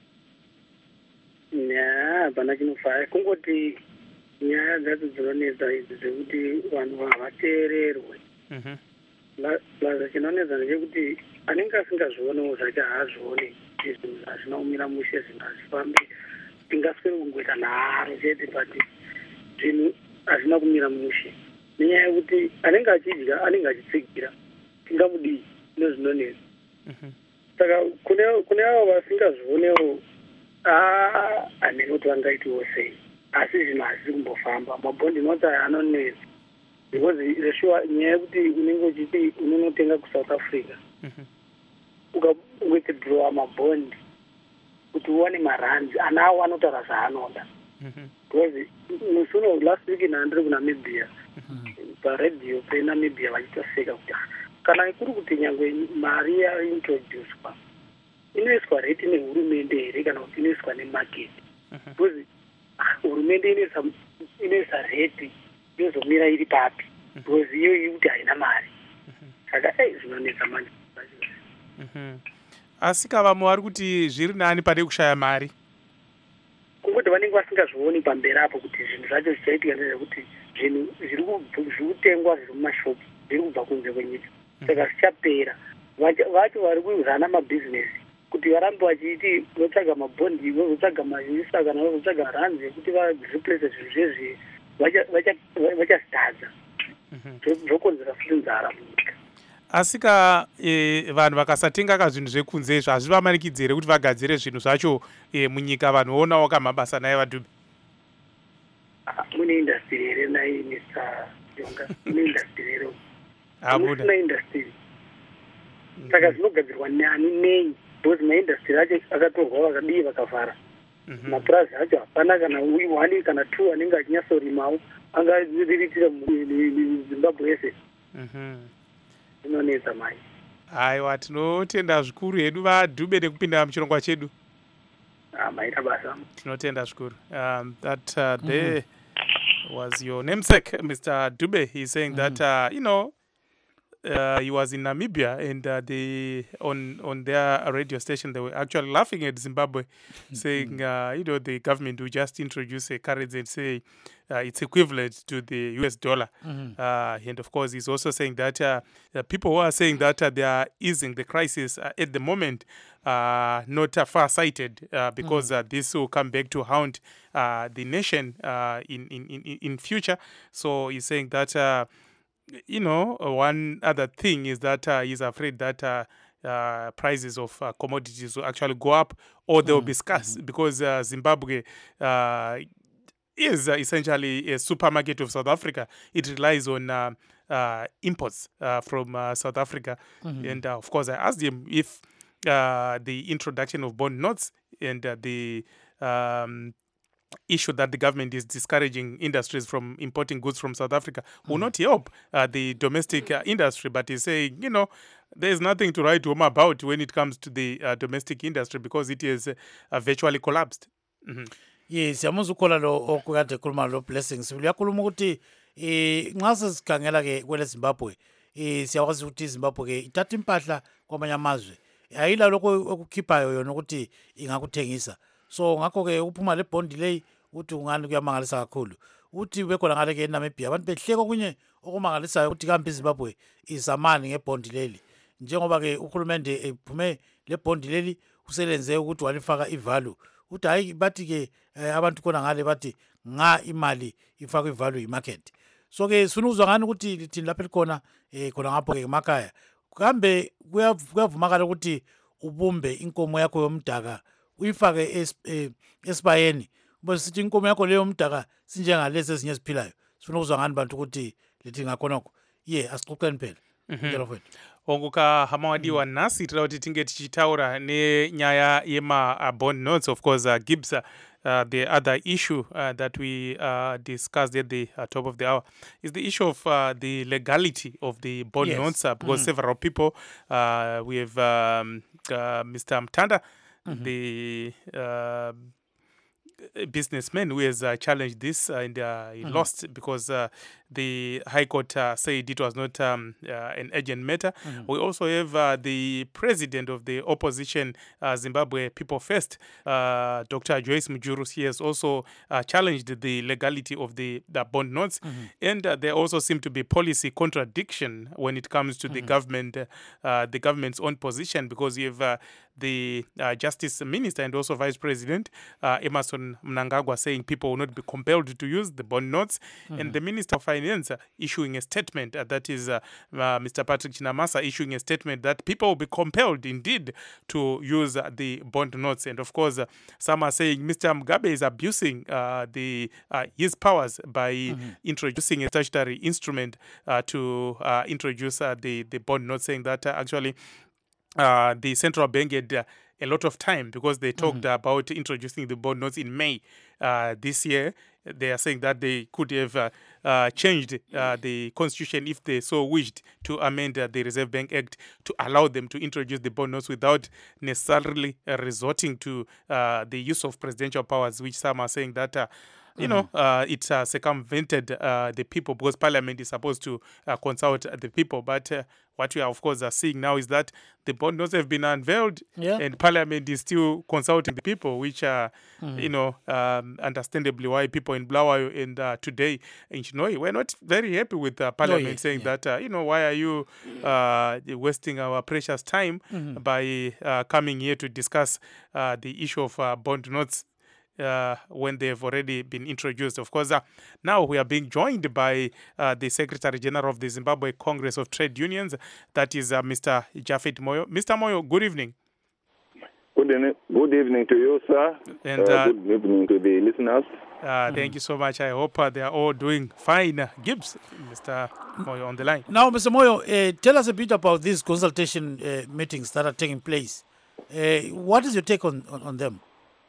Nya hapana chinofaya kungoti nyaya dzacho dzinonetsa idzi dzekuti vanhu havateererwe. Mhm. Plaza chinonetsa ndechekuti anenge asingazvionewo zvacho haazvioni zvinhu hazvina kumira mushe zvinhu hazvifambi tingaswere kungoita nharo chete but zvinhu hazvina kumira mushe nenyaya yekuti anenge achidya anenge achitsigira tingamudii nezvinonetsa. Saka kune avo vasingazvionewo hamene kuti vangaitiwo sei asi zvinhu hazvisi kumbofamba mabhondi noti aya anonetsa because reshuwa nyaya yekuti unenge uchiti unonotenga kuSouth Africa ukawithdrawa mabhondi kuti uwane maranzi ana awo anotaura zvaanoda because musi uno last week ndandiri kuNamibia paredhiyo penamibia vachitoseka kuti kana kuri kuti nyangwe mari yaintroducwa inoiswa rate nehurumende here kana kuti inoiswa nemarket because hurumende inoisa inoisa rate yozomira iri papi because iyo iri kuti haina mari saka ei zvinonetsa manje. Asi kavamwe vari kuti zviri nani pane kushaya mari kungoti vanenge vasingazvioni pamberi apo kuti zvinhu zvacho zvichaitika ndezvekuti zvinhu zviri kutengwa zviri mumashopu zviri kubva kunze kwenyika saka zvichapera vacho vari kuzana mabhizinesi kuti varambe vachiti votsvaga mabhondi votsvaga maisa kana votsvaga ranzi yekuti vareplace zvinhu zvezvi vachazitadza zvokonzera futi nzara munyika. Asi ka e, vanhu vakasatenga ka zvinhu zvekunze izvo hazvivamanikidzi here kuti vagadzire zvinhu zvacho e, munyika vanhu vonawo kamabasa naye vaDube. Mune industry here naye Mister Jonga mune industry here hamuna industry saka zvinogadzirwa nani nei because maindustry acho akatorwa vakadii vakavhara mapurazi acho hapana kana one kana two anenge achinyatsorimao angazviriritira muZimbabwe yese zvinonetsa mai. Aiwa tinotenda zvikuru hedu vaDube nekupinda muchirongwa chedu. Maita basa. Tinotenda zvikuru. Um, that uh, there was your namesake, Mister Dube. He's saying mm-hmm. that uh, you know uh, he was in Namibia and uh, they on on their radio station they were actually laughing at Zimbabwe, saying uh, you know the government will just introduce a currency and say uh, it's equivalent to the U S dollar. Mm-hmm. uh, and of course he's also saying that uh, uh, people who are saying that uh, they are easing the crisis uh, at the moment uh, not uh, far-sighted uh, because mm-hmm. uh, this will come back to haunt uh, the nation uh, in, in, in, in future. So he's saying that uh, you know, one other thing is that uh, he's afraid that uh, uh, prices of uh, commodities will actually go up or they will be scarce mm-hmm. because uh, Zimbabwe uh, is uh, essentially a supermarket of South Africa. It relies on uh, uh, imports uh, from uh, South Africa. Mm-hmm. And uh, of course, I asked him if uh, the introduction of bond notes and uh, the um, issue that the government is discouraging industries from importing goods from South Africa will mm. not help uh, the domestic uh, industry, but he's saying, you know, there's nothing to write home about when it comes to the uh, domestic industry because it is uh, virtually collapsed. Mm-hmm. Yes, yamuzukhola lo okukade khuluma lo Blessings. Uyakhuluma ukuthi eh nxa sesikhangela ke kwele Zimbabwe eh siyakwazi ukuthi Zimbabwe ke ithatha impahla kwamanye amazwe. Ayila lokho okukhiphayo yona ukuthi ingakuthengisa. So ngakho ke uphuma le bond leyi uthi ungani kuyamangalisa kakhulu uthi bekhona ngale ke eNamibia abantu behleka kunye okumangalisayo ukuthi kambe iZimbabwe izamani ngebond leli njengoba ke uhulumende ephume le bond leli uselenze ukuthi walifaka ivalue uthi hayi bathi ke abantu khona ngale bathi nga imali ifaka ivalue imarket. So ke sunuzwa ngani ukuthi lithini lapha likhona eh khona ngapho ke emakhaya kambe kuyavumakala ukuthi ubumbe inkomo yakho yomdaka uyifake es- eh, esibayeni ube sithi inkomo yakho leyo mdaka sinjengalezi ezinye eziphilayo sifuna ukuzwa ngani bantu ukuthi lithi ngakhonokho ye asixoxeni phela njalo mfowethu ongoka hamawadiwa mm. nasi tira kuti tinge tichitaura nenyaya yema-bond notes. Of course, uh, Gibbs, uh, uh, the other issue uh, that we uh, discussed at the uh, top of the hour is the issue of uh, the legality of the bond Yes. notes, uh, because Mhm. several people, uh, we have um, uh, Mister Mtanda, the uh, businessman who has uh, challenged this uh, and uh, he lost because uh, the High Court uh, said it was not um, uh, an urgent matter. We also have uh, the president of the opposition, uh, Zimbabwe People First, uh, Doctor Joyce Mujuru. He has also uh, challenged the legality of the, the bond notes. And uh, there also seem to be policy contradiction when it comes to the government, uh, the government's own position, because you have uh, the uh, Justice Minister and also Vice President uh, Emerson Mnangagwa saying people will not be compelled to use the bond notes, and the Minister of Finance uh, issuing a statement uh, that is uh, uh, Mister Patrick Chinamasa issuing a statement that people will be compelled indeed to use uh, the bond notes. And of course, uh, some are saying Mister Mugabe is abusing uh, the uh, his powers by introducing a statutory instrument uh, to uh, introduce uh, the the bond notes, saying that uh, actually uh, the central bank had uh, a lot of time because they talked about introducing the bond notes in May uh, this year. They are saying that they could have uh, uh, changed uh, the constitution if they so wished to amend uh, the Reserve Bank Act to allow them to introduce the bond notes without necessarily uh, resorting to uh, the use of presidential powers, which some are saying that uh, you know, uh, it uh, circumvented uh, the people because Parliament is supposed to uh, consult the people. But uh, what we are, of course, are seeing now is that the bond notes have been unveiled, Yeah. and Parliament is still consulting the people, which are, you know, um, understandably why people in Blawayo and uh, today in Chinoi were not very happy with uh, Parliament, yes, saying yeah. that, uh, you know, why are you uh, wasting our precious time by uh, coming here to discuss uh, the issue of uh, bond notes uh, when they've already been introduced. Of course, uh, now we are being joined by uh, the Secretary General of the Zimbabwe Congress of Trade Unions, that is uh, Mister Japhet Moyo. Mister Moyo, good evening. Good, evening, good evening to you, sir. And, uh, uh, good evening to the listeners. Uh, Thank you so much. I hope uh, they are all doing fine. Uh, Gibbs, Mister Moyo on the line. Now, Mister Moyo, uh, tell us a bit about these consultation uh, meetings that are taking place. Uh, what is your take on, on, on them?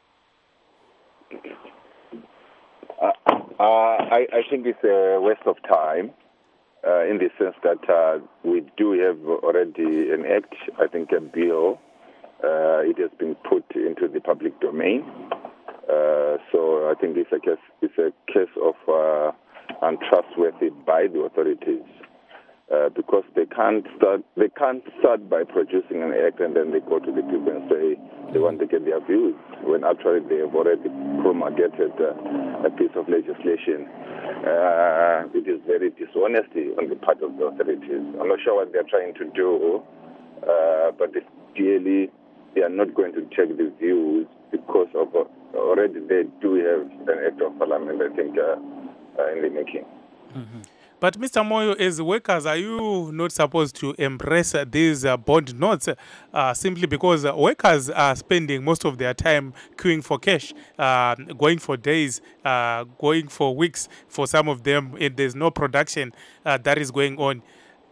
Uh, uh, I, I think it's a waste of time uh, in the sense that uh, we do have already an act, I think a bill. Uh, it has been put into the public domain. Uh, so I think it's a case, it's a case of uh, untrustworthy by the authorities. Uh, because they can't start they can't start by producing an act and then they go to the people and say they want to get their views when actually they have already promulgated uh, a piece of legislation. Uh, it is very dishonesty on the part of the authorities. I'm not sure what they're trying to do, uh, but it's clearly they are not going to take the views because of uh, already they do have an act of parliament, I think, uh, uh, in the making. But Mister Moyo, as workers, are you not supposed to embrace uh, these uh, bond notes uh, simply because uh, workers are spending most of their time queuing for cash, uh, going for days, uh, going for weeks for some of them, and there's no production uh, that is going on.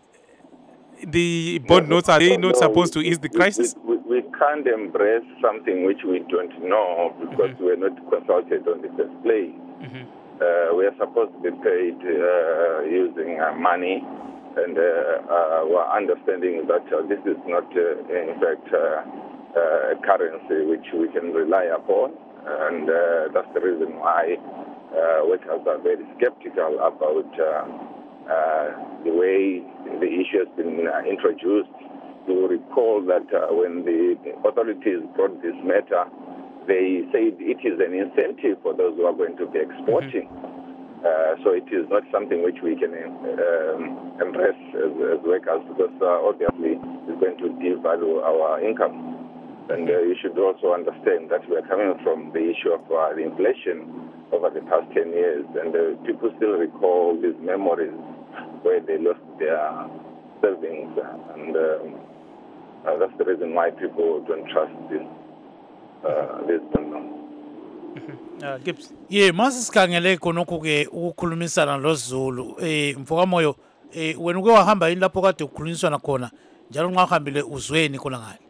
The bond No, notes, are they not no, supposed to we- ease the we- crisis? We, we, we can't embrace something which we don't know because we're not consulted on the first place. Uh, we are supposed to be paid uh, using uh, money, and uh, uh, we're understanding that uh, this is not, uh, in fact, uh, uh, a currency which we can rely upon, and uh, that's the reason why uh, workers are very skeptical about uh, uh, the way the issue has been uh, introduced. You will recall that uh, when the authorities brought this matter, they said it is an incentive for those who are going to be exporting. Uh, so it is not something which we can um, embrace as, as workers because uh, obviously it's going to devalue our income. And uh, you should also understand that we are coming from the issue of uh, the inflation over the past ten years, and uh, people still recall these memories where they lost their savings, and um, uh, that's the reason why people don't trust this. uh, they don't know. Uh, Gibbs. ye mase sikhangele khonokho ke ukukhulumisana loZulu eh mfoka moyo eh wena uke wahamba yini lapho kade ukukhulunyiswana khona njalo nxa uhambile uzweni khona ngale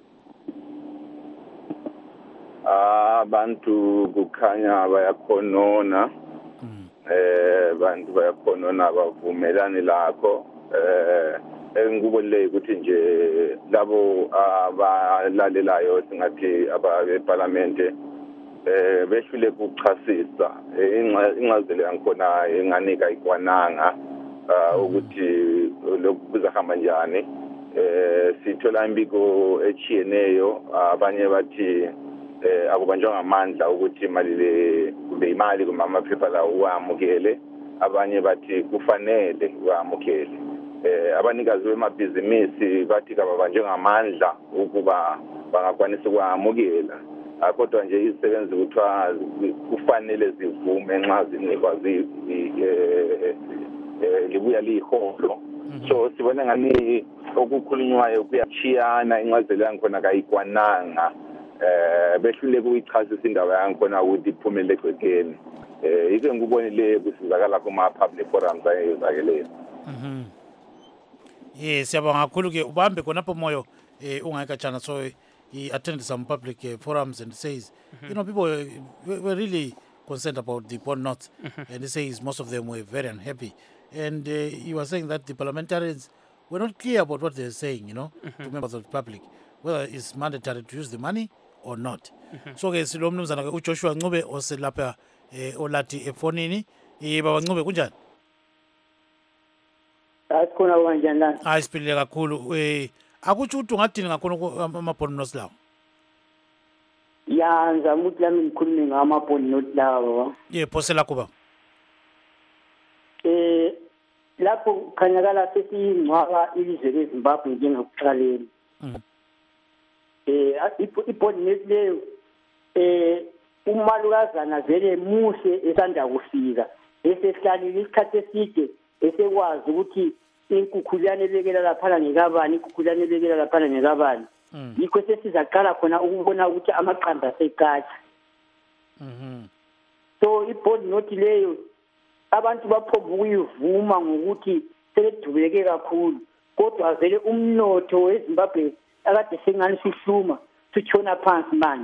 Abantu kukhanya bayakhonona eh bantu bayakhonona bavumelani lakho eh engikubonile ukuthi nje labo abalalelayo singathi ababeparlamente eh behlule ukuchasisa incazelo yangikhona enganika ikwananga ukuthi lokuzahamba njani eh sithola imbiko echiyeneyo abanye bathi eh akubanjwa ngamandla ukuthi imali le kube imali kuma amaphepha la uamukele abanye bathi kufanele uamukele eh abanikazi bemabhizinisi bathi kababanjwe ngamandla ukuba bangakwanisa ukuamukela kodwa nje izisebenzi kuthiwa kufanele zivume nxa zinikwazi eh libuya liholo so sibona ngani okukhulunywayo kuyachiyana incazelo yangikhona kayikwananga eh behlule kuyichasisa indawo yangikhona ukuthi iphumele egcekeni eh yike ngikubonile kusizakala kuma public forums ayezakeleyo mhm yes siyabonga kakhulu ke ubambe khonapho moyo eh ungayikatshana so he attended some public uh, forums and says, mm-hmm. you know, people were, were really concerned about the bond notes, mm-hmm. and he says most of them were very unhappy. And uh, he was saying that the parliamentarians were not clear about what they're saying, you know, mm-hmm. to members of the public, whether it's mandatory to use the money or not. Mm-hmm. So, ke silo mnumzana ke uJoshua Ncube oselapha eh olati efonini, eh baba Ncube kunjani? Asikhona kanjani la? Ayisiphilile kakhulu eh akutsho ukuthi ungadini ngakhona amabhoni notes lawo ya ngizama ukuthi lami ngikhulume ngamabhoni notes lawo ye phosela kuba eh lapho khanyakala sesingcwaba ilizwe leZimbabwe njengakuqaleni eh ibhoni notes leyo eh umalukazana vele muhle esanda kufika esehlalile isikhathi eside esekwazi ukuthi inkukhulyane bekela laphana ngekabani inkukhulyane bekela laphana ngekabani yikho sesizaqala khona ukubona ukuthi amaqanda asekatsha mhm so ibhodi note leyo abantu baphomba ukuyivuma ngokuthi seledubeke kakhulu kodwa vele umnotho weZimbabwe akade sengani sihluma sitshona phansi manje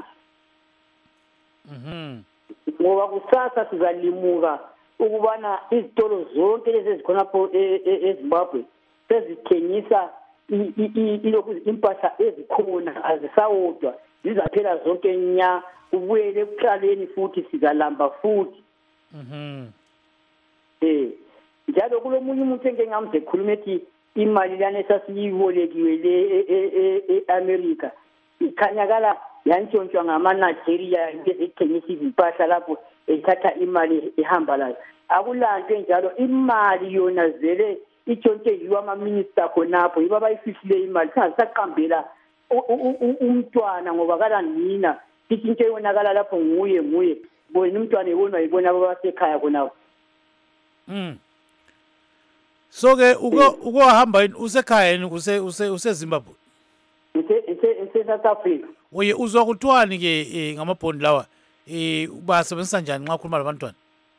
mhm ngoba kusasa sizalimuka ukubana izitolo zonke lezi ezikhonapho eZimbabwe sezithengisa ilokhu impahla ezikhona azisawodwa zizaphela zonke nya ubuyele ekuqaleni futhi sizalamba futhi mhm eh njalo kulomunye umuntu engengamze khuluma ethi imali lana esasiyibolekiwe le eAmerica ikhanyakala yantshontshwa ngamaNigeria ngezithengisa izimpahla lapho ethatha imali ihamba layo akulanto njalo imali yona vele itshontshe yiwa ama-minister khonapho yiba bayifihlile imali singasaqambela umntwana ngoba kala nina sithi into eyonakala lapho nguye nguye bona umntwana ebonwa yibona abasekhaya khonapho mm so ke uko ukohamba yini usekhaya yini use use Zimbabwe ise ise South Africa oye uzwa kuthiwani ke ngamabhondi lawa eh basebenzisa njani nxa ukhuluma labantwana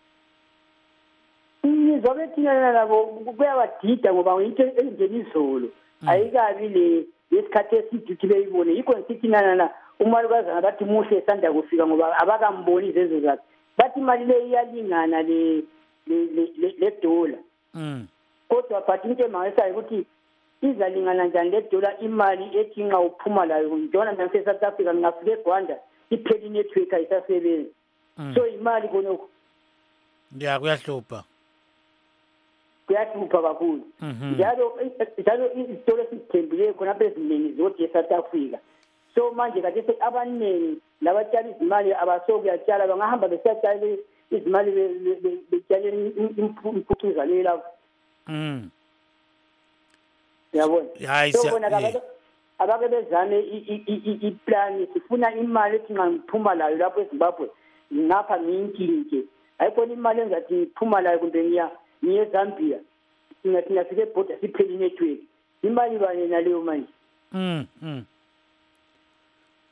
ngizobe thina labo kuyabadida ngoba into enjenizolo ayikabi le yesikhathi esiduthi beyibone yikho ngithi nana umalukazana bathi muhle esanda kufika ngoba abakamboni izenzo zakhe bathi imali le iyalingana le le dollar mm kodwa but into emangayisayo ukuthi izalingana njani le dollar imali ethi nxa uphuma layo njona nase South Africa ngafike eGwanda ipheli network ayisasebenzi so imali konoko ya kuyahlupha kuyahlupha kakhulu njalo njalo izitolo esithembileyo khona eziningi zothi eSouth Africa so manje kade abaningi labatshala izimali abasokuyatshala bangahamba besiyatshala izimali betshala imphucuza leyo lapho mm yabona hayi siya abake bezame iplan sifuna imali ethi ngiphuma layo lapho eZimbabwe ngapha ngiyinkinke ayikhona imali engathi ngiphuma layo kumbe ngiya niye Zambia singathi ngafike eborder sipheli network imali bani naleyo manje mm mm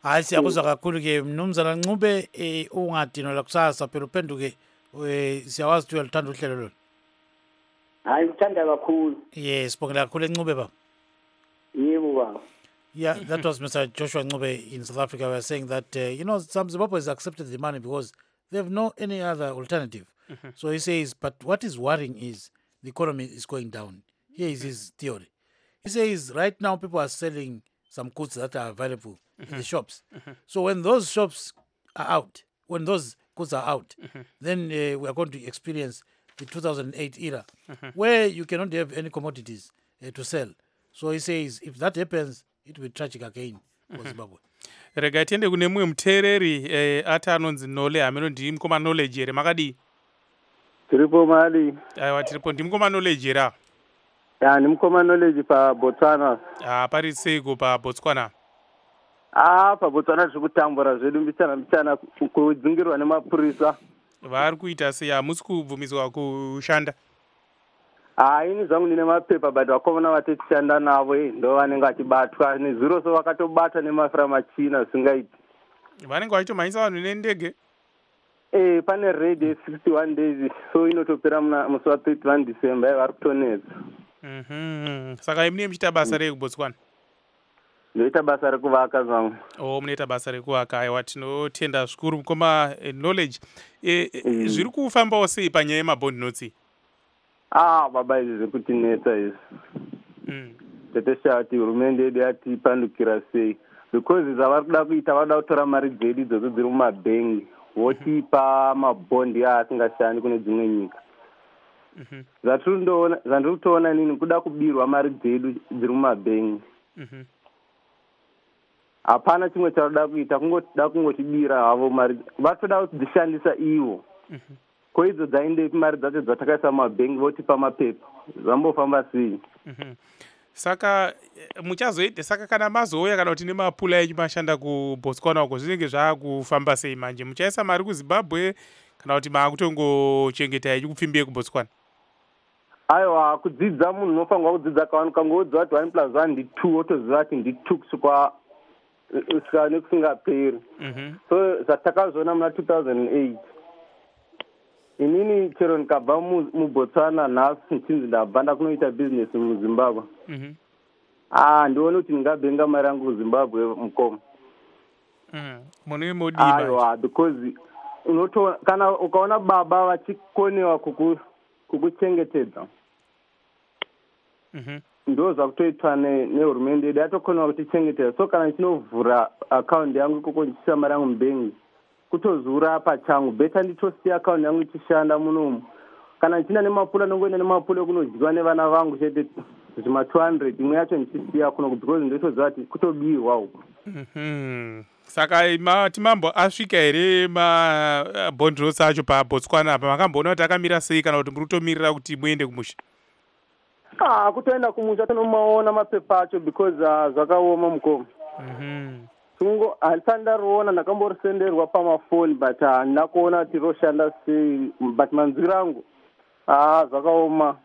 hayi siyakuzwa kakhulu ke mnumzana Ncube eh, ungadinwa kusasa phela uphenduke eh, siyawazi ukuthi uyaluthanda uhlelo lolu. Hayi ngithanda kakhulu. Yes, sibongela kakhulu Ncube baba. Yebo baba. Yeah, that was Mister Joshua Ncube in South Africa. We are saying that, uh, you know, some Zimbabweans accepted the money because they have no any other alternative. Mm-hmm. So he says, but what is worrying is the economy is going down. Here is his theory. He says right now people are selling some goods that are available mm-hmm. in the shops. Mm-hmm. So when those shops are out, when those goods are out, mm-hmm. then uh, we are going to experience the two thousand eight era mm-hmm. where you cannot have any commodities uh, to sell. So he says if that happens, it will be tragic again for mm-hmm. Zimbabwe. Rega tiende kune mumwe muteereri eh, ati anonzi Nole ameno ndi mukoma knowledge here makadi tiripo mali aiwa tiripo ndi mukoma knowledge here ya ndi mukoma knowledge pa Botswana ah pari seiko pa Botswana ah pa Botswana zvekutambura zvedu mbichana mbichana kudzingirwa nemapurisa vari kuita sei hamusi kubvumiswa kushanda Ah, ini zvangu ndine mapepa but vakomana vatishanda navo ndo vanenge vachibatwa nezuro so vakatobata nemafira machina singaiti vanenge vachitomhanyisa vanhu nendege eh pane raid sixty-one days so inotopera musi wa thirty-one December vari kutonetsa mhm saka imune muchiita basa rei kuBotswana ndoita basa rekuvaka zvangu oh munoita basa rekuvaka aiwa tinotenda zvikuru mukoma eh, knowledge eh, mm. zviri kufambawo sei panyaya yemabond notes ah baba izvi zvekutinetsa izvi mm. teteshati hurumende yedu yatipandukira sei because zvavari kuda kuita vada kutora mari dzedu idzodzo dziri mumabhengi votipa mabhondi aasingashandi kune dzimwe nyika zvandiri kutoona nini kuda kubirwa mari dzedu dziri mumabhengi hapana chimwe chavoda kuita kungoda kungotibira havo mari vatoda kudzishandisa ivo ko idzo dzaindepi mari dzacho dzatakaisa mumabhengi votipa mapepa zvambofamba sei saka muchazoita saka kana mazouya kana kuti nemapula enyu mashanda kuBotswana uko zvinenge zvakufamba sei manje muchaisa mari kuZimbabwe kana kuti makutongochengeta yenyu kupfimbiye kuBotswana aiwa kudzidza munhu unofanirwa kudzidza kawanika ngoudza kuti one plus one ndi two wotoziva kuti ndi two kusukwa kusvika nekusingaperi so zvatakazoona muna two thousand eight inini chero ndikabva muBotswana nhasi nchinzi ndabva ndakunoita business muZimbabwe ah ndione kuti ndingabenga mari yangu kuZimbabwe mukoma mune modima aiwa because unotoona kana ukaona baba vachikonewa kukuchengetedza ndo zvakutoitwa nehurumende yedu yatokonewa kutichengetedza so kana chinovhura akaundi yangu ikoko ndichisa mari yangu mubhengi kutozura pachangu beta nditosiya akaundi yangu ichishanda munomu kana ndichina nemapula nongoenda nemapula ekunodyiwa nevana vangu chete zvima two hundred imwe yacho ndichisiya kuno because ndotoziva kuti kutobirwa uko saka timambo asvika here mabond notes acho paBotswana apa makamboona kuti akamira sei kana kuti muri kutomirira kuti muende kumusha ah kutoenda kumusha tonomaona mapepa acho because zvakaoma mukoma sungo handisandaroona ndakamborisenderwa pamafoni but handina kuona kuti roshanda sei but manzwi rangu ah zvakaoma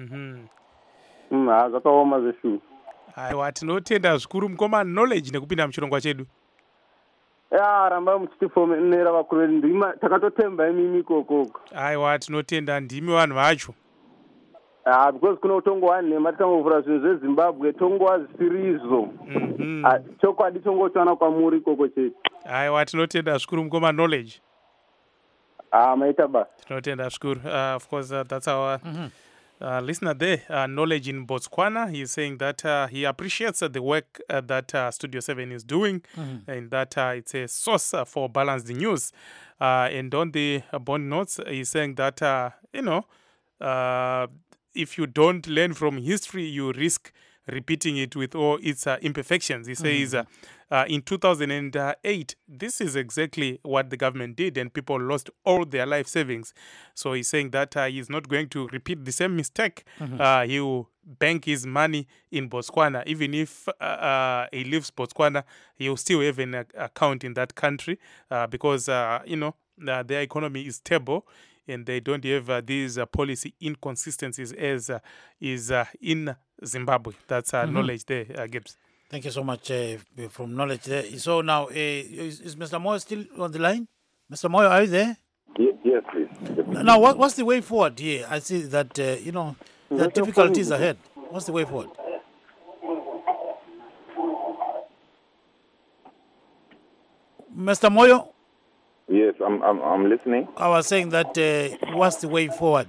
ha zvakaoma zveshuwa aiwa tinotenda zvikuru mukoma knowledge nekupinda muchirongwa chedu ya ramba muchitifomenera vakuru vedu ndima takatotemba imimi ikokoko aiwa tinotenda ndimi vanhu vacho ah because kuno tongowa nhema tikangovhura zvinhu zveZimbabwe tongowa zvisiri izvo chokwadi tongotsvana kwamuri ikoko chete aiwa tinotenda zvikuru mukoma knowledge ah maita basa tinotenda zvikuru uh, of course uh, that's our mm-hmm. Uh, listener there, uh, knowledge in Botswana. He's saying that uh, he appreciates uh, the work uh, that uh, Studio seven is doing, mm-hmm. and that uh, it's a source uh, for balanced news. Uh, and on the uh, bond notes, he's saying that, uh, you know, uh, if you don't learn from history, you risk repeating it with all its uh, imperfections. He says uh, uh, in two thousand eight, this is exactly what the government did, and people lost all their life savings. So he's saying that uh, he's not going to repeat the same mistake. Mm-hmm. Uh, he will bank his money in Botswana. Even if uh, uh, he leaves Botswana, he will still have an uh, account in that country uh, because, uh, you know, uh, their economy is stable and they don't have uh, these uh, policy inconsistencies as uh, is uh, in Zimbabwe. That's uh, mm-hmm. knowledge there, uh, Gibbs. Thank you so much uh, from knowledge there. So now, uh, is, is Mister Moyo still on the line? Mister Moyo, are you there? Yes, yes please. Now, what, what's the way forward here? I see that, uh, you know, there are difficulties ahead. What's the way forward? Mister Moyo? Yes, I'm, I'm, I'm listening. I was saying that, uh, what's the way forward?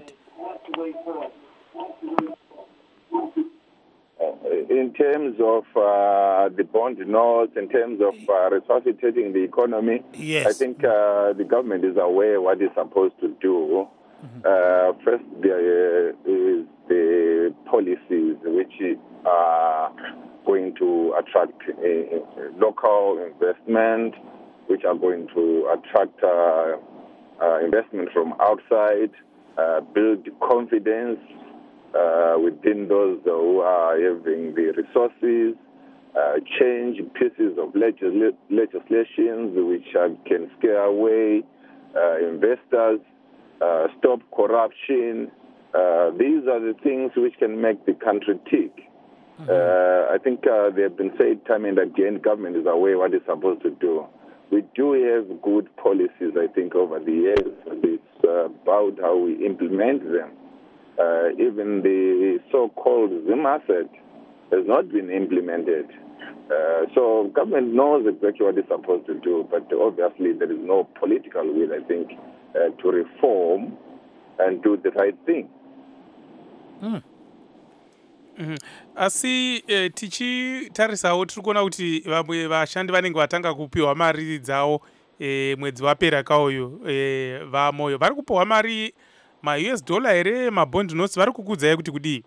In terms of uh, the bond notes, in terms of uh, resuscitating the economy, yes. I think uh, the government is aware what it's supposed to do. Mm-hmm. Uh, first, there is the policies which are going to attract uh, local investment, which are going to attract uh, uh, investment from outside, uh, build confidence Uh, within those who are having the resources, uh, change pieces of legisl- legislations which uh, can scare away uh, investors, uh, stop corruption. Uh, these are the things which can make the country tick. Mm-hmm. Uh, I think uh, they have been said time and again, government is aware what it's supposed to do. We do have good policies, I think, over the years. It's uh, about how we implement them. Uh, even the so-called Zim asset has not been implemented. Uh, so government knows exactly what it's supposed to do, but obviously there is no political will, I think, uh, to reform and do the right thing. Mm. Mm-hmm. Asi eh, tichitarisawo tiri kuona kuti vamwe vashandi vanenge vatanga kupiwa mari dzavo eh, mwedzi wapera kauyu eh, vamoyo vari kupiwa mari ma-U S dollar here mabond notes vari kukudzai kuti kudii?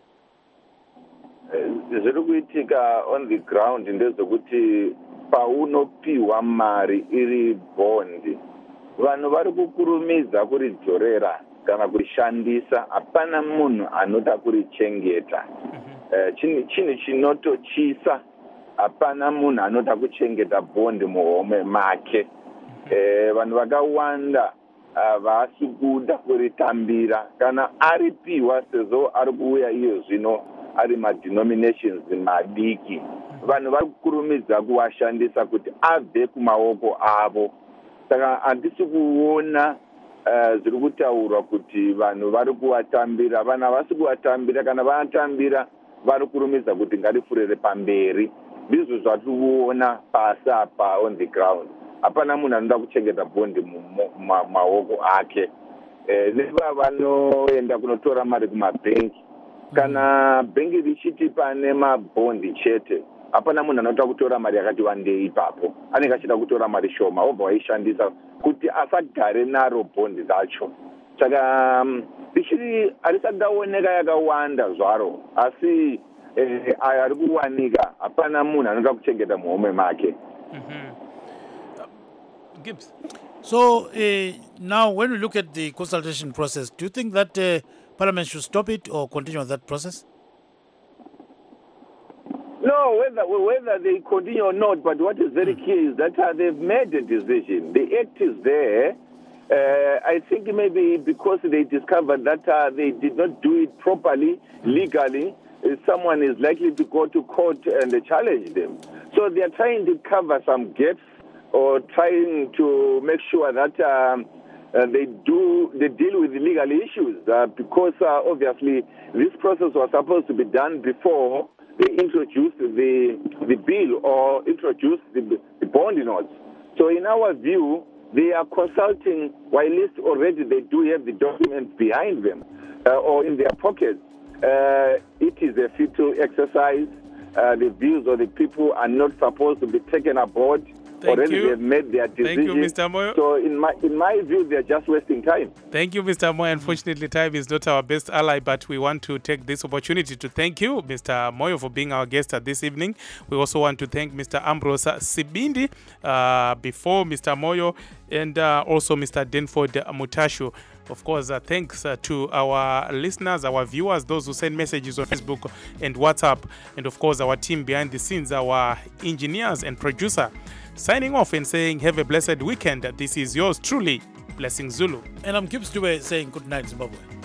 Zviri kuitika on the ground ndezvekuti paunopiwa mari iri bond, vanhu vari kukurumidza kuridzorera kana kurishandisa. Hapana munhu anoda kurichengeta. Chinhu chinotochisa, hapana munhu anoda kuchengeta bond muhome make. Vanhu vakawanda havasi kuda kuritambira kana aripiwa sezvo ari kuuya iyo zvino ari madenominations madiki. Vanhu vari kukurumidza kuwashandisa kuti abve kumaoko avo. Saka handisi kuona uh, zviri kutaurwa kuti vanhu vari kuwatambira. Vanhu havasi kuwatambira, kana vanatambira vari kurumidza kuti ngarifurire pamberi. Ndizvo zvatiri kuona pasi apa on the ground. Hapana munhu anoda kuchengeta bondi mumaoko ake. Neva vanoenda kunotora mari kumabhengi. Kana bhengi richiti pane mabhondi chete, hapana munhu anoda kutora mari yakati wandei ipapo. Anenge achida kutora mari shoma obva waishandisa kuti asagare naro bhondi racho. Saka richiri harisadaoneka yakawanda zvaro, asi ayo ari kuwanika hapana munhu anoda kuchengeta muhome make. Mm-hmm. Gibbs. So uh, now when we look at the consultation process, do you think that uh, Parliament should stop it or continue on that process? No, whether whether they continue or not, but what is very clear is that uh, they've made a decision. The act is there. Uh, I think maybe because they discovered that uh, they did not do it properly, legally, uh, someone is likely to go to court and uh, challenge them. So they are trying to cover some gaps, or trying to make sure that um, uh, they do they deal with the legal issues uh, because uh, obviously this process was supposed to be done before they introduced the the bill or introduced the, the bond notes. So in our view, they are consulting while least already they do have the documents behind them uh, or in their pockets. Uh, it is a futile exercise. Uh, the views of the people are not supposed to be taken aboard. Thank Already you. they have made their decision. Thank you, Mister Moyo. So in my in my view, they are just wasting time. Thank you, Mister Moyo. Unfortunately, time is not our best ally, but we want to take this opportunity to thank you, Mister Moyo, for being our guest this evening. We also want to thank Mister Ambrose Sibindi uh, before Mister Moyo, and uh, also Mister Denford Mutasho. Of course, uh, thanks uh, to our listeners, our viewers, those who send messages on Facebook and WhatsApp, and of course, our team behind the scenes, our engineers and producer. Signing off and saying, have a blessed weekend. This is yours truly, Blessing Zulu. And I'm Gibbs Dube saying good night, Zimbabwe.